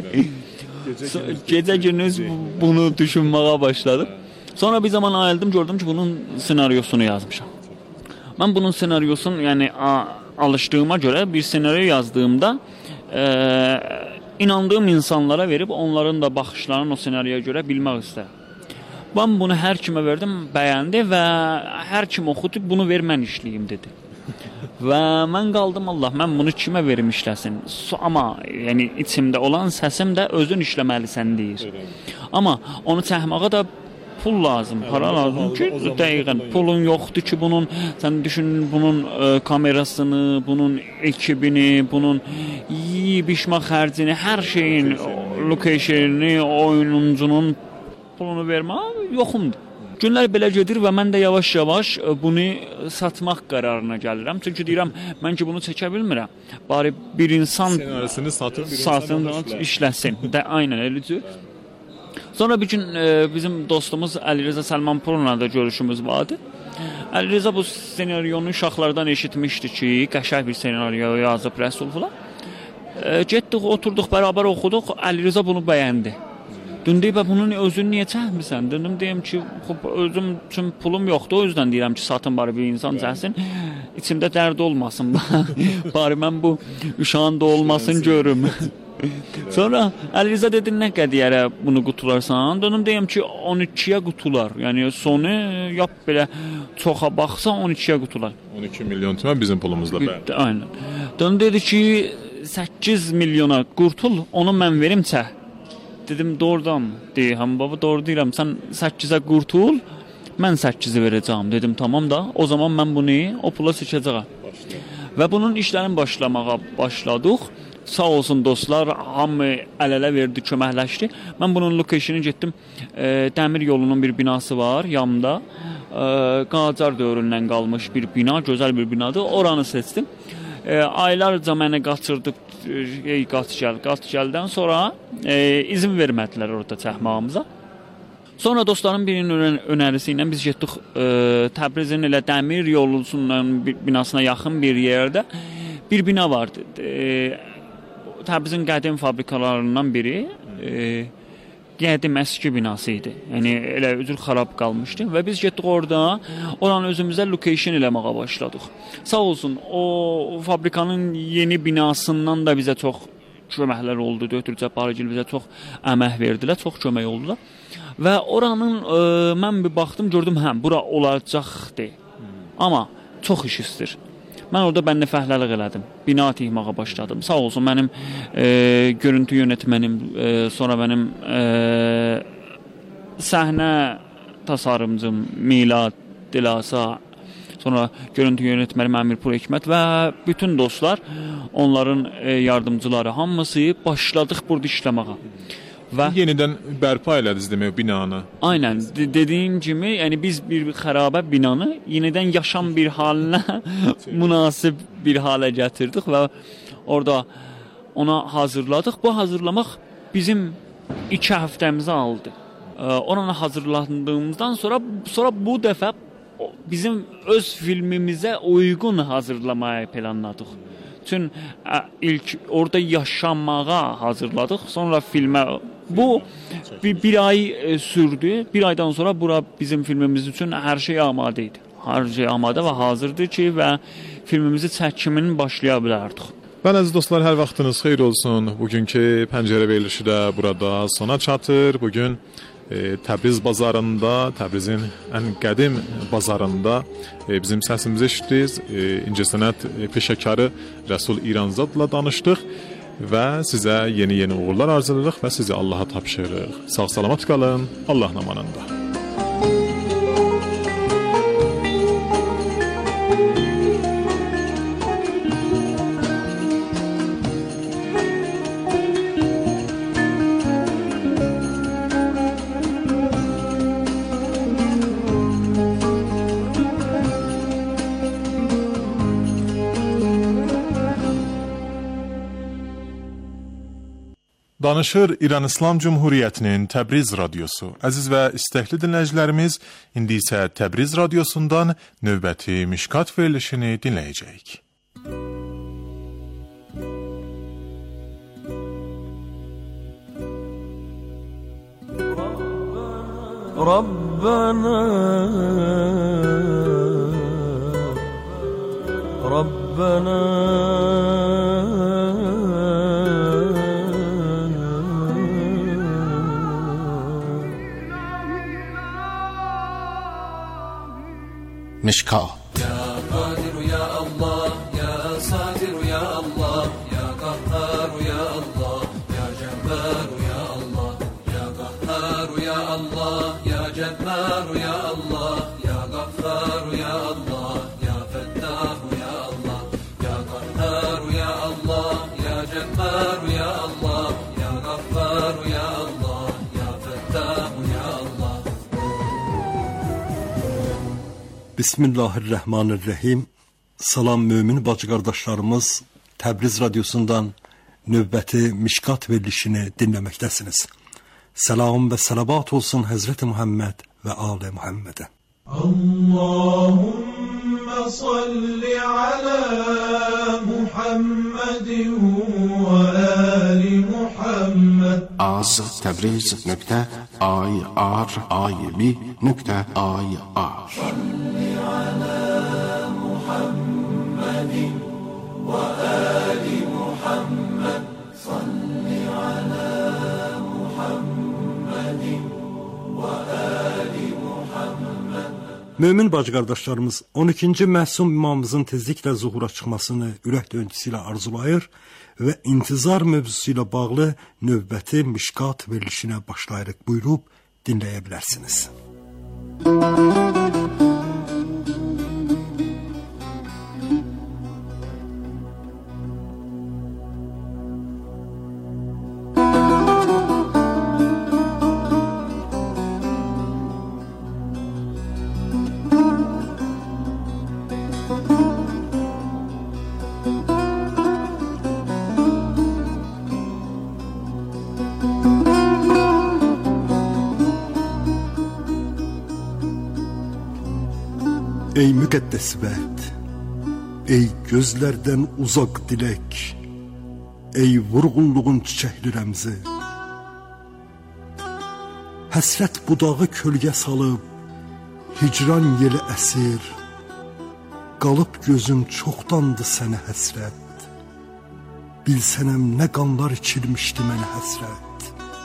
Gecə gündüz bunu düşünməyə başladım. Sonra bir zaman ayıldım, gördüm ki, bunun senaryosunu yazmışam. Mən bunun senaryosunu, yəni alışdığıma görə bir senaryo yazdığımda e, inandığım insanlara verib onların da baxışlarını o senaryoya görə bilmək istəyirəm. Ben bunu hər kimə verdim, bəyəndi və hər kim oxudu, bunu ver mən işləyim dedi. Və mən qaldım, Allah, mən bunu kimə verim işləsin. Amma yəni içimdə olan səsim də özün işləməlisən deyir. Amma onu çəkməyə də pul lazım, para lazım ki, dəqiqən pulun yoxdur ki, bunun sən düşün bunun ə, kamerasını, bunun ekibini, bunun yeyib içmə xərcini, hər şeyin location'ini, oyuncunun pulunu vermə yoxumdur. Günlər belə gedir və mən də yavaş-yavaş bunu satmaq qərarına gəlirəm. Çünki deyirəm, mən ki bunu çəkə bilmirəm. Bari bir insan ssenarisini satın, bir satın, insan işləsin. Də aynən eləcə. Sonra bir gün e, bizim dostumuz Əli Rza Səlmanpurla da görüşümüz vardı. Əli Rza bu senaryonu uşaqlardan eşitmişdi ki, qəşəng bir senaryo yazıb Rəsul falan. E, getdik, oturduq, bərabər oxuduq. Əli Rza bunu bəyəndi. Dündü və bunun özünü niyə çəkmirsən? Dedim, deyim ki, özüm üçün pulum yoxdur. O yüzden deyirəm ki, satın bari bir insan çəksin. İçimdə dərd olmasın. Bari mən bu uşağın da olmasın görüm. Sonra Əli Rza dedi, nə qədiyərə bunu qutularsan? Dönüm deyim ki, on ikiyə qutular. Yəni sonu yap belə çoxa baxsa on ikiyə qutular. on iki milyon tümən bizim pulumuzla bəli. Aynen. Dönüm dedi ki, səkkiz milyona qurtul, onu mən verim çək. Dedim, doğrudan deyəm, baba doğru deyirəm, sən səkkizə qurtul, mən səkkizi verəcəm. Dedim, tamam da, o zaman mən bunu o pula seçəcəyəm. Və bunun işlərini başlamağa başladıq. Sağ olsun dostlar, hamı əl-ələ verdi, köməkləşdi. Mən bunun location'ı getdim. E, dəmir yolunun bir binası var yanımda. E, Qacar dövründən qalmış bir bina, gözəl bir binadır. Oranı seçdim. E, aylarca məni qaçırdı, ey qaç gəl, qaç gəldən sonra e, izin vermədilər orada çəkməyimizə. Sonra dostların birinin önərisi ilə biz getdik e, Təbrizin elə dəmir yolunun binasına yaxın bir yerdə bir bina vardı. E, Təbrizin qədim fabrikalarından biri e, qədim əski binası idi. Yəni elə üzür xarab qalmışdı və biz getdik orada, oranı özümüzə location eləməyə başladıq. Sağ olsun o fabrikanın yeni binasından da bizə çox köməklər oldu. Dötür Cəbbargil bizə çox əmək verdilər, çox kömək oldular. Və oranın e, mən bir baxdım, gördüm, həm bura olacaqdı. Amma çox iş istir. Mən orada bəndə fəhləlik elədim. Bina tikməyə başladım. Sağ olsun mənim e, görüntü yönetmənim, e, sonra mənim e, səhnə tasarımcım Milad Dilasa, sonra görüntü yönetmənim Əmir Pur Hikmət və bütün dostlar, onların e, yardımcıları hamısı başladıq burada işləməyə. Və yenidən bərpa elədiniz demək binanı. Aynen, de dediyim kimi, yəni biz bir xarabə binanı yenidən yaşam bir halinə münasib bir halə gətirdik və orada ona hazırladıq. Bu hazırlamaq bizim iki həftəmizi aldı. Oranı hazırlandığımızdan sonra sonra bu dəfə bizim öz filmimizə uyğun hazırlamayı planladıq. Çünki ilk orada yaşamağa hazırladıq, sonra filmə. Bu bir, bir ay e, sürdü. Bir aydan sonra bura bizim filmimiz üçün hər şey amadə idi. Hər şey amadə və hazırdır ki, və filmimizi çəkimini başlaya bilərdik. Bəli, əziz dostlar, hər vaxtınız xeyir olsun. Bugünkü pəncərə verilişi də burada sona çatır. Bugün e, Təbriz bazarında, Təbrizin ən qədim bazarında e, bizim səsimizi eşitdiniz. E, İncəsənət e, peşəkarı Rəsul İranzadla danışdıq və sizə yeni-yeni uğurlar arzulayırıq və sizi Allaha tapşırırıq. Sağ-salamat qalın, Allahın amanında. Danışır İran İslam Cumhuriyyətinin Təbriz radiosu. Əziz və istəkli dinləyicilərimiz, indi isə Təbriz radiosundan növbəti Mişkat verilişini dinləyəcəyik. Rabbana Rabbana مشکا يا قادر يا الله يا ساتر يا الله يا قهار يا الله يا جبار يا الله يا قهار قهار يا الله يا غفار يا الله يا فتاح يا الله يا قهار يا الله يا جبار يا الله يا غفار يا الله يا فتاح يا الله. Bismillahirrahmanirrahim. Salam mömin bacı qardaşlarımız, Təbriz radiosundan növbəti Mişkat verilişini dinləməkdəsiniz. Salam və salavat olsun Həzrəti Muhammed və Ali Muhammedə. Allahümme salli ala Muhammedin və ali Muhammed. az təbriz nöqtə ay ar aybi nöqtə ay ar. Salli ala Muhammedin və ali Muhammed. Salli ala Muhammedin və ali Muhammed. Mömin bacı qardaşlarımız, on ikinci Məsum imamımızın tezliklə zuhura çıxmasını ürək döyüntüsü ilə arzulayır və intizar mövzusu ilə bağlı növbəti Mişkat verilişinə başlayırıq. Buyurub dinləyə bilərsiniz. Ey müqəddəs vəd, ey gözlərdən uzaq dilək, ey vurğunluğun çiçəkli rəmzi. Həsrət budağı kölgə salıb, hicran yeli əsir, qalıb gözüm çoxdandı sənə həsrət. Bilsənəm nə qanlar içilmişdi mənə həsrət.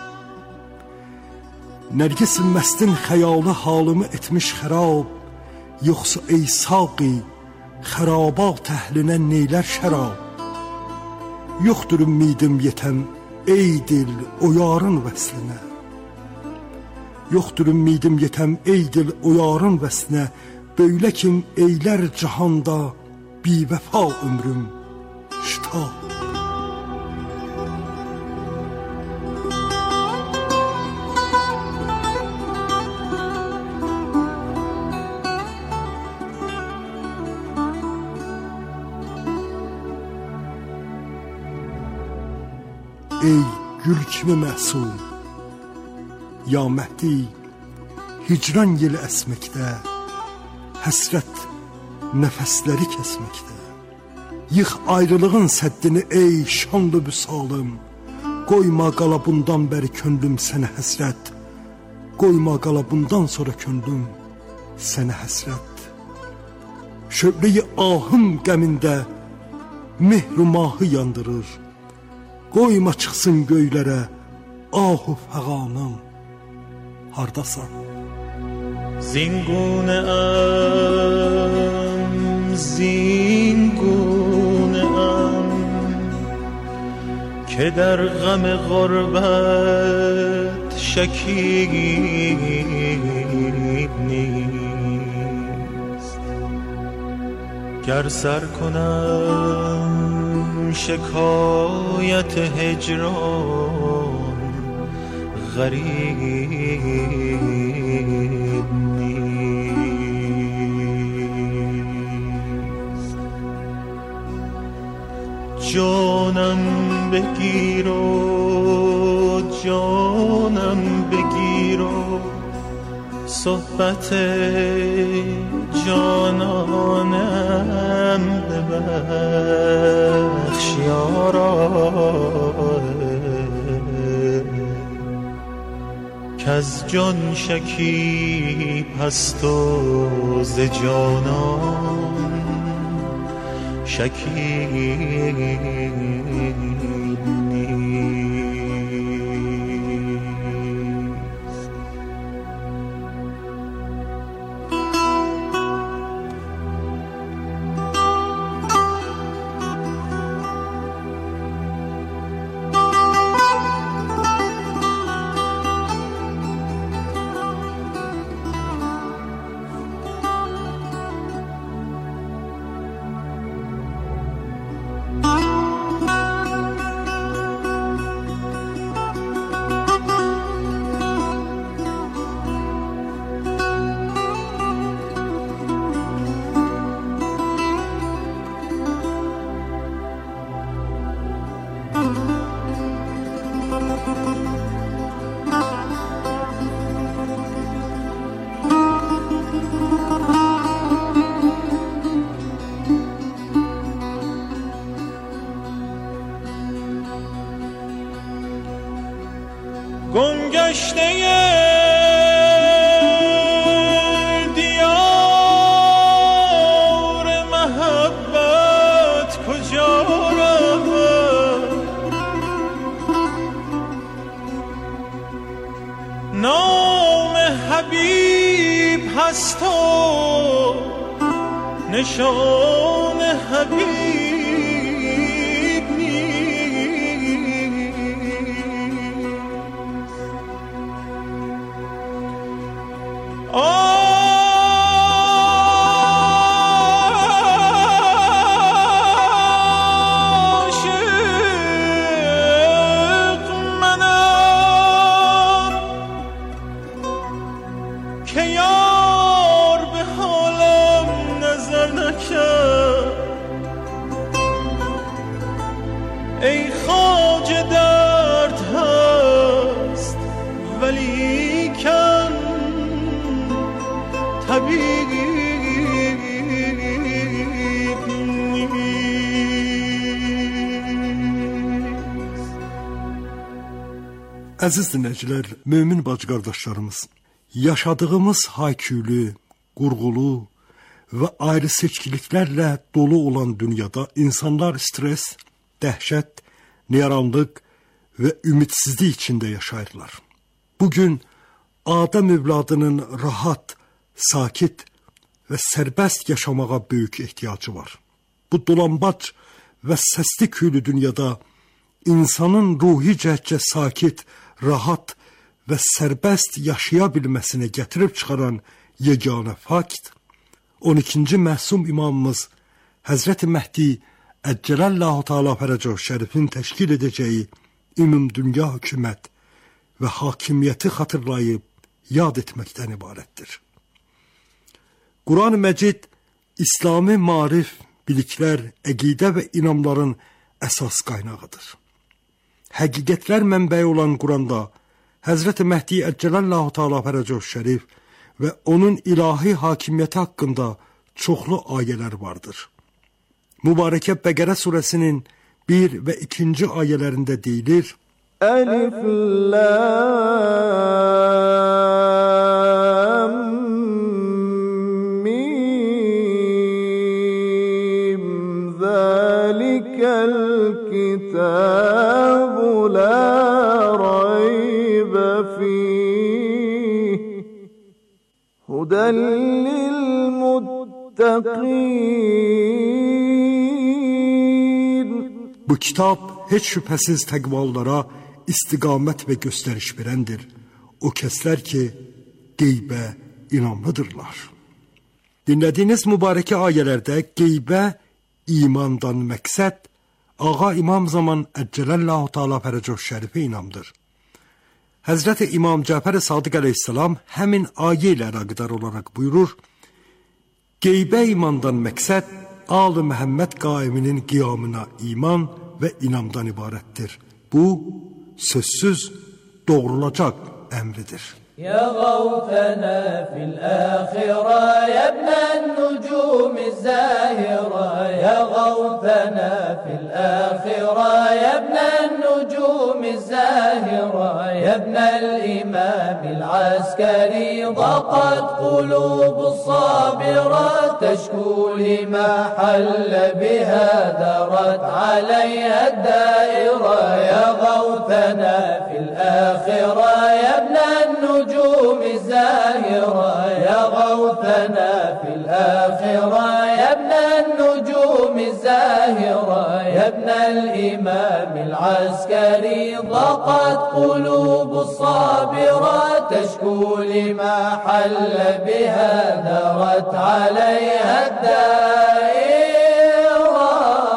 Nərgis məstin xəyalı halımı etmiş xərab, yoxsa ey saqi, xərabat əhlinə neylər şərab. Yoxdur ümidim yetəm, ey dil, o yarın vəslinə. Yoxdur ümidim yetəm, ey dil, o yarın vəslinə. Böylə kim eylər cahanda, bivəfa ömrüm, şitab. Ey gül kimi məsum, ya Məhdi, hicran yeli əsməkdə, həsrət nəfəsləri kəsməkdə. Yıx ayrılığın səddini ey şanlı büsalım, qoyma qala bundan bəri könlüm sənə həsrət, qoyma qala bundan sonra könlüm sənə həsrət. Şöbləyi ahım qəmində mehrumahı yandırır, qoyma çıxsın göylərə, ahu fəğanım, hardasan? Zingune am, zingune am, که در غم غربت شکیب نیست. گر سر کنم شکایت هجران غریب نیست. جانم بگیر و جانم بگیر و صحبت جانانم ببخش یارا، کز جان شکیب هست و ز جانان شکیب نیست. کشته دیار محبت کجا رود نام حبیب هست و نشان حبیب نیست عاشق منم که یار به حالم نظر نکرد ای خواجه درد هست ولیکن طبیب نیست. Əziz dinləyicilər, mömin bacı qardaşlarımız, yaşadığımız haykülü, qurğulu və ayrı seçkiliklərlə dolu olan dünyada insanlar stres, dəhşət, niyaranlıq və ümidsizlik içində yaşayırlar. Bugün Adəm övladının rahat, sakit və sərbəst yaşamağa böyük ehtiyacı var. Bu dolambac və səsli küylü dünyada insanın ruhi cəhətcə sakit, rahat və sərbəst yaşaya bilməsinə gətirib çıxaran yeganə fakt on ikinci məsum imamımız Həzrəti Məhdi Əccələllahu Teala Fərəcəhu Şərifin təşkil edəcəyi ümumdünya hökumət və hakimiyyəti xatırlayıb yad etməkdən ibarətdir. Quran-ı Məcid İslami maarif, biliklər, əqidə və inamların əsas qaynağıdır. Həqiqətlər mənbəyi olan Quranda Həzrəti Məhdi Əccələllahu Teala Fərəcəhu Şərif və onun ilahi hakimiyyəti haqqında çoxlu ayələr vardır. Mübarəkə Bəqərə surəsinin bir və ikinci ayələrində deyilir: Əlif Lam Mim Zəlikəl Kitabu La Rayba Fih Huden Lil Muttaqin. Bu kitab heç şübhəsiz təqvalılara istiqamət və göstəriş verəndir. O kəslər ki, qeybə inanlıdırlar. Dinlədiyiniz mübarəkə ayələrdə qeybə imandan məqsəd Ağa İmam Zaman Əccələllahu Teala Fərəcəhu Şərifə inamdır. Həzrəti İmam Cəfər Sadiq əleyhissalam həmin ayə ilə əlaqədar olaraq buyurur: Qeybə imandan məqsəd Al-ı Məhəmməd qaiminin qiyamına iman və inamdan ibarətdir. Bu, sözsüz doğrulacaq əmridir. Ya gavtana fil akhira ya ibnan nucum az-zahira ya gavtana fil akhira ya ibnan nucum az-zahira ya ibn al-imam al-askari ضاقت قلوب الصابرات تشكو لما حل بها درت عليها الدائرة يا غوثنا في الآخرة يا ابن النجوم الزاهرة يا غوثنا في الآخرة يا ابن النجوم الزاهرة يا ابن الإمام العسكري ضاقت قلوب الصابرات تشكو لما حل بها درت عليها الدائرة.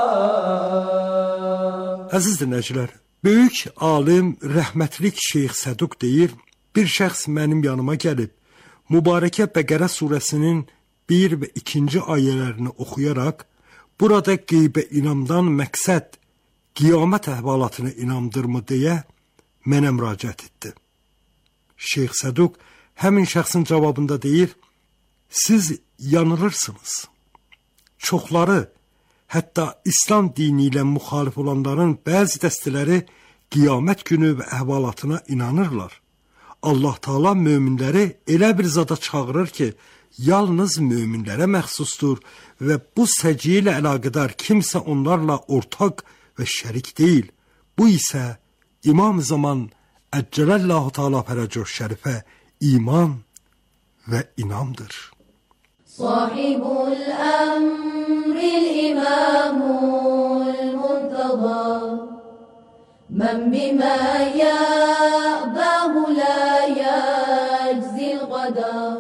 Əziz dinləyicilər, böyük alim rəhmətlik Şeyx Səduq deyir, bir şəxs mənim yanıma gəlib, mübarəkə Bəqərə surəsinin bir və ikinci ayələrini oxuyaraq, burada qeybə inamdan məqsəd qiyamət əhvalatını inamdırmı deyə mənə müraciət etdi. Şeyx Səduq həmin şəxsin cavabında deyir, siz yanılırsınız. Çoxları, hətta İslam dini ilə müxalif olanların bəzi dəstələri qiyamət günü və əhvalatına inanırlar. Allah Taala möminləri elə bir zada çağırır ki, yalnız möminlərə məxsusdur və bu səciyyə ilə əlaqədar kimsə onlarla ortaq və şərik deyil. Bu isə İmam Zaman Əccələllahu Teala Fərəcəh Şərifə iman və inamdır. Sahibul əmril imamul muntazə Mən bimə yəbəhu lə yəczil qadər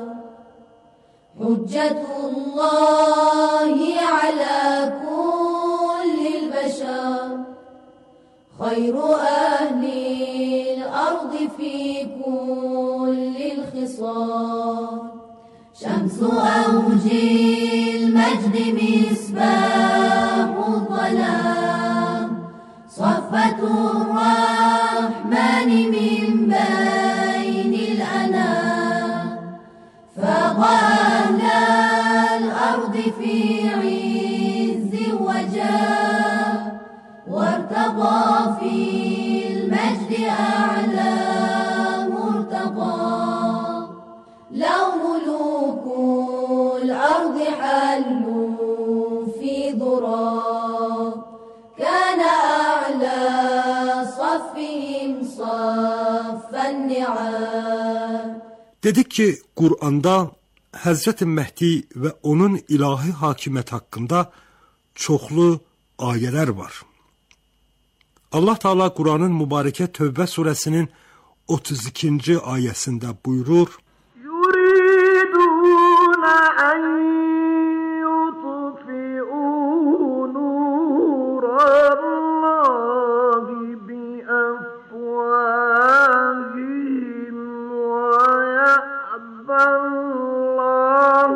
Hüccetullahi alə kullil bəşər Xayru əhlil ardı fi kullil xisar Şəmsu əvcil məcdi misbəhu zələm Saffətur rəhməni min bəynil ənəm Fəqə əhləl ardı fi izzi və cəm Vərtəqə fil məcdi ə'lə murtəqə لو ملوك الأرض حلوا في ضراب كان أعلى صفهم صف النعام Dedik ki, Qur'anda Həzrət Məhdi və onun ilahi hakimiyyət haqqında çoxlu ayələr var. Allah Taala Qur'anın mübarəkə Tövbə surəsinin otuz ikinci ayəsində buyurur: أن يطفئوا نور الله بأفواههم ويأبى الله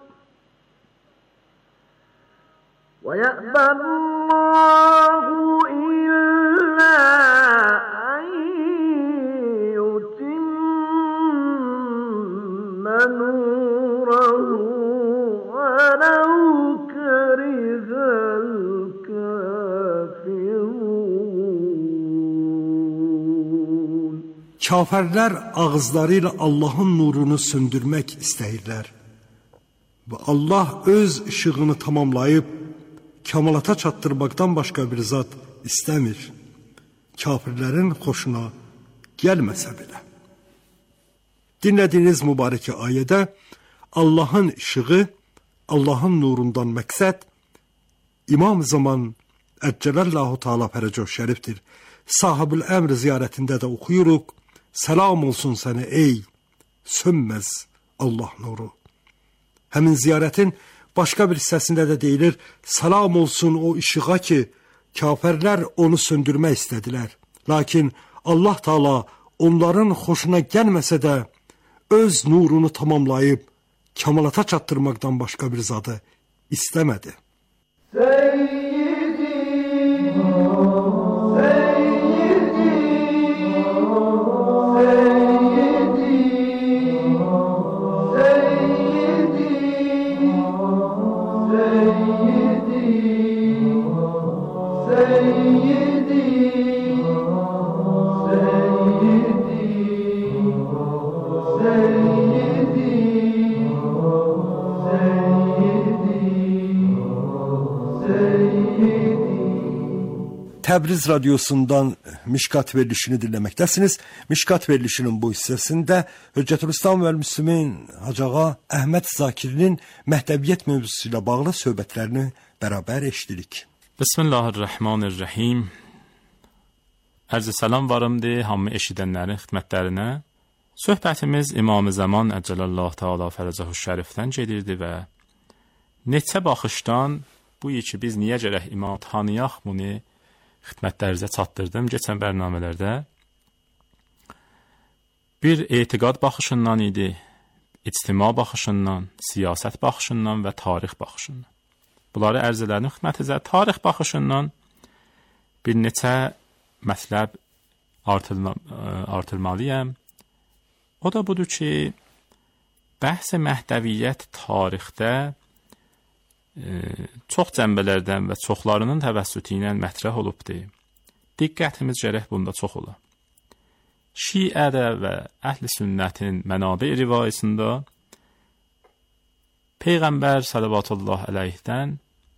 ويأبى الله إلا أن يتم نوره ولو كره الكافرون. Kafirlər ağızları ilə Allahın nurunu söndürmək istəyirlər. Və Allah öz işığını tamamlayıb kəmalata çatdırmaqdan başqa bir zat istəmir. Kafirlərin xoşuna gəlməsə belə. Dinlədiyiniz mübarək ayədə Allahın işığı, Allahın nurundan məqsəd İmam Zaman Əccələllahu Teala Fərəcəh Şərifdir. Sahibül Əmr ziyarətində də oxuyuruq: Salam olsun sənə ey sönməz Allah nuru. Həmin ziyarətin başqa bir hissəsində də deyilir: Salam olsun o işığa ki, kafirlər onu söndürmək istədilər. Lakin Allah Taala onların xoşuna gəlməsə də öz nurunu tamamlayıb kəmalata çatdırmaqdan başqa bir zadı istəmədi. Təbriz Radyosu'ndan Mişkat verilişini dinləməkdəsiniz. Mişkat verilişinin bu hissəsində Hüccətülislam və Müslümin Hacı Ağa Əhməd Zakirinin məhdəviyyət mövzusu ilə bağlı söhbətlərini bərabər eşitdik. Bismillahirrahmanirrahim. Ərz-i salam varımdır hamı eşidənlərin xidmətlərinə. Söhbətimiz İmam-ı Zaman Əccələllahu Teala Fərəcəhu Şərifdən gedirdi və neçə baxışdan bu ki biz niyə gərək imam tanıyaq bunu xidmətlərinizə çatdırdım keçən bərnamələrdə. Bir etiqad baxışından idi, ictima baxışından, siyasət baxışından və tarix baxışından. Bunları ərz edərdim xidmətinizə. Tarix baxışından bir neçə mətləb artırma, artırmalıyam. O da budur ki, bəhs-i məhdəviyyət tarixdə çox cənbələrdən və çoxlarının təvəssütü ilə mətrəh olubdur. Diqqətimiz gərək bunda çox ola. Şiədə və əhl-i sünnətin mənabə rivayəsində Peyğəmbər sallallahu əleyhidən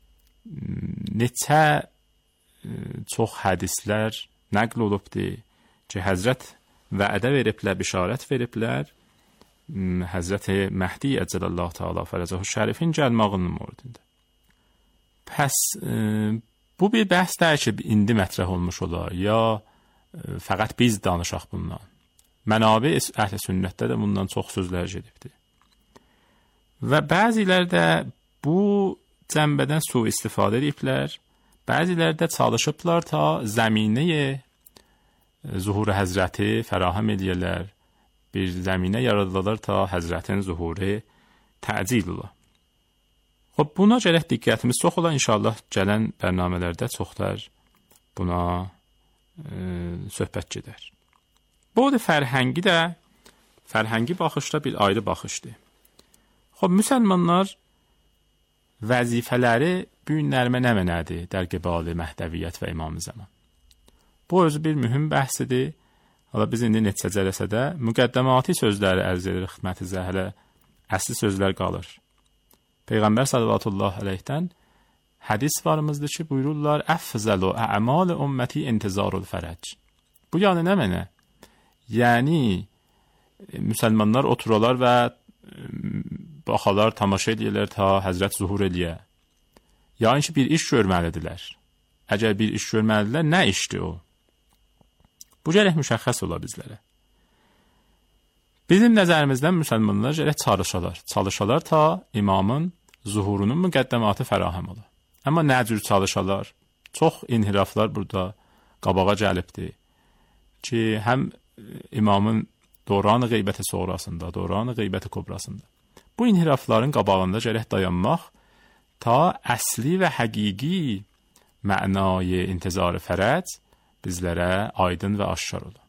neçə çox hədislər nəql olubdur ki, Həzrət vədə veriblər, bişarət veriblər Həzrət Məhdi əcəlallahu təala fərəcəhu şərifin gəlmağının mövzusunda. Pəs bu bir bəhs deyil ki, indi mətrəh olmuş olar ya fəqət biz danışaq bundan. Mənabə əhl-i sünnətdə də bundan çox sözlər gedibdir. Və bəziləri də bu cənbədən su istifadə ediblər, bəziləri də çalışıblar ta zəminəyə zuhur Həzrəti fərahəm edərlər, bir zəminə yaradırlar ta Həzrətin zuhuru təcil ola. Xoş, buna gərək diqqətimiz çox ola, inşallah gələn bərnamələrdə çoxlar buna e, söhbət gedər. Bu da fərhəngi də, fərhəngi baxışda bir ayrı baxışdır. Xoş, müsəlmanlar vəzifələri bu günlərimə nə mənədir در قبال Məhdəviyyət və İmam-ı Zaman. Bu özü bir mühüm bəhsidir. Hala biz indi neçə cələsədə müqəddəmati sözləri ərz edirik xidmətinizə, hələ əsli sözlər qalır. Peyğəmbər sallallahu əleyhidən hədis varımızdır ki, buyururlar: "Əfzəlu ə'mal ümməti intizarul fərəc." Bu yəni nə mənə? Yəni müsəlmanlar otururlar və baxarlar, tamaşa edirlər ta Həzrət zuhur eləyə. Yəni ki, bir iş görməlidirlər. Əgər bir iş görməlidirlər, nə işdir o? Bu gərək müşəxəs ola bizlərə. Bizim nəzərimizdən müsəlmanlar gərək çalışalar. Çalışalar ta imamın zuhurunun müqəddəmatı fərahəm ola. Amma nə cür çalışalar? Çox inhiraflar burada qabağa gəlibdir. Ki, həm imamın Doran-ı qeybəti sonrasında, Doran-ı qeybəti kubrasında. Bu inhirafların qabağında gərək dayanmaq ta əsli və həqiqi mənayı intizar fərəc bizlərə aydın və aşkar olur.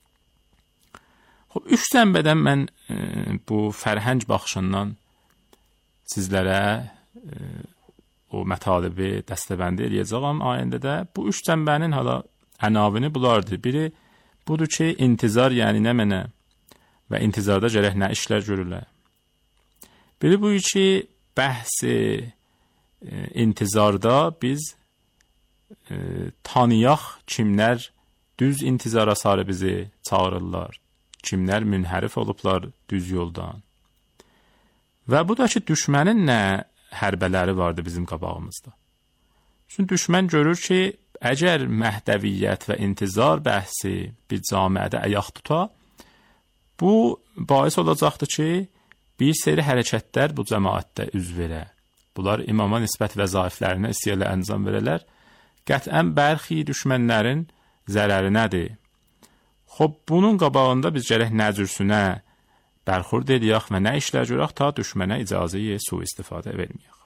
Xoş, üç cənbədən mən e, bu fərhəng baxışından sizlərə e, o mətalibi dəstəbəndi eləyəcəyəm ayəndə də. Bu üç cənbənin hala ənavini bulardır. Biri budur ki, intizar yəni nə mənə və intizarda gərək nə işlər görürlər. Biri bu ki, bəhsi e, intizarda biz E, tanıyaq kimlər düz intizara sarı bizi çağırırlar, kimlər münhərif olublar düz yoldan. Və bu da ki, düşmənin nə hərbələri vardı bizim qabağımızda. Çünki düşmən görür ki, əgər Məhdəviyyət və intizar bəhsi bir camiədə əyaq tuta, bu bais olacaqdır ki, bir seri hərəkətlər bu cəmaətdə üz verə. Bunlar imama nisbət vəzaiflərinə istəyərlə əncam verələr. Qətən bərxi düşmənlərin zərəri nədir? Xoş, bunun qabağında biz gərək nə cürsünə bərxurd edəyək və nə işlər görək ta düşmənə icazəyə su istifadə verməyək.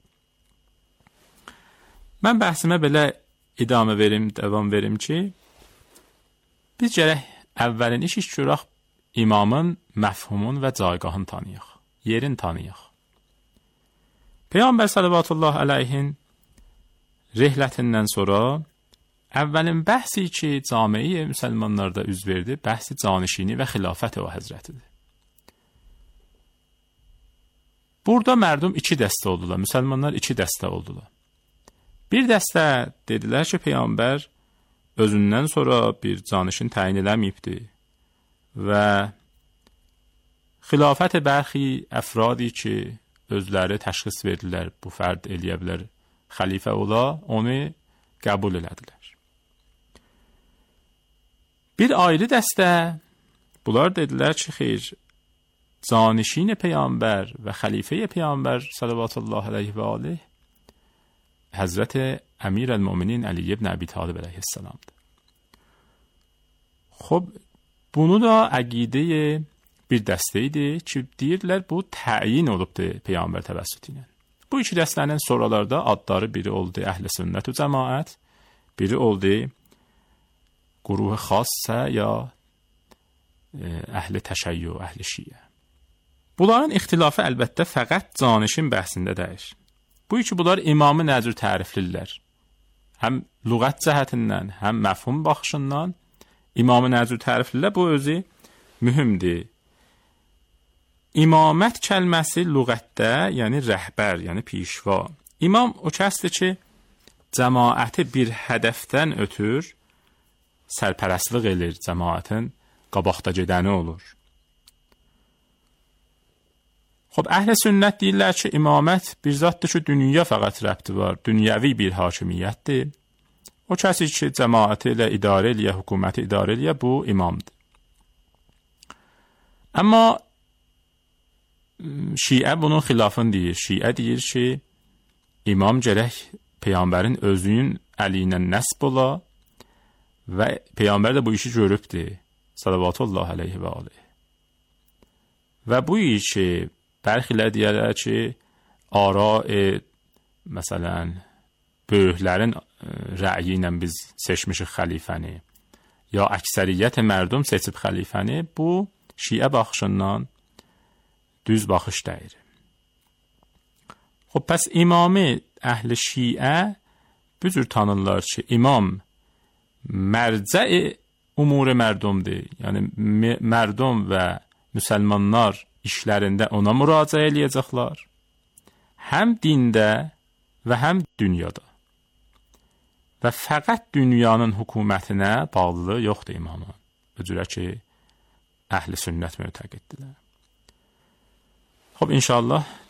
Mən bəhsimə belə idamə verim, davam verim ki, biz gərək əvvəlin iş iş görək imamın məfhumun və caygahını tanıyaq, yerin tanıyaq. Peyğəmbər sallallahu əleyhin rehlətindən sonra əvvəlin bəhsi ki, camiyi müsəlmanlarda üz verdi, bəhsi canişini və xilafət o həzrətidir. Burada mərdum iki dəstə oldular, müsəlmanlar iki dəstə oldular. Bir dəstə dedilər ki, Peyğəmbər özündən sonra bir canişin təyin eləməyibdir və xilafət bərxi əfradi ki, özləri təşxis verdilər, bu fərd eləyə bilər, xəlifə ola, onu qəbul elədilər. Bir ayrı dəstə, bunlar dedilər ki, xeyr, canişin Peyğəmbər və xəlifə Peyğəmbər sallallahu əleyhi və aleyh Həzrət Əmir əl-Müminin Əli ibn Əbi Talib əleyhissalamdır. Xoş, bunu da əqidə bir dəstə idi ki, deyirlər bu təyin olubdur Peyğəmbər təvəssütü ilə. Bu iki dəstənin sonralarda adları biri oldu Əhl-i Sünnət-ü Cəmaət, biri oldu Quruh-u Xassə ya Əhl-i Təşəyyü, Əhl-i Şiə. Bunların ixtilafı əlbəttə fəqət canişin bəhsində dəyir. Bu iki bunlar imamı nə cür təriflirlər? Həm lüğət cəhətindən, həm məfhum baxışından İmam Nəcür təriflilər bu özü mühümdür. İmamət kəlməsi lüğətdə, yəni rəhbər, yəni pişva. İmam o kəsdir ki, cəmaəti bir hədəfdən ötür, sərpərəstlik edir, cəmaətin qabaqda gedəni olur. Xob, əhl-i sünnət deyirlər ki, imamət bir zatdır ki, dünya fəqət rəbti var, dünyəvi bir hakimiyyətdir. O kəsi ki, cəmaəti ilə idarə eləyə, hökuməti idarə eləyə, bu imamdır. Amma Şiə bunun xilafını deyir. Şiə deyir ki, imam gərək Peyğəmbərin özünün əli ilə nəsb ola və Peyğəmbər də bu işi görübdür. Salavatullah aleyhi və aleyhi. Və bu işi bərxilə deyərlər ki, ara-i, məsələn, böyüklərin rəyi ilə biz seçmişik xəlifəni, ya əksəriyyət mərdum seçib xəlifəni, bu Şiə baxışından düz baxış deyir. Xob, pəs imamı əhl-i Şiə bu cür tanırlar ki, imam mərcə-i umur mərdumdur. Yəni, mərdum və müsəlmanlar işlərində ona müraciə eləyəcəklər. Həm dində və həm dünyada. Və fəqət dünyanın hökumətinə bağlılığı yoxdur imamın. Bu cürə ki, əhl-i sünnət mütəqiddirlər. Xob, inşallah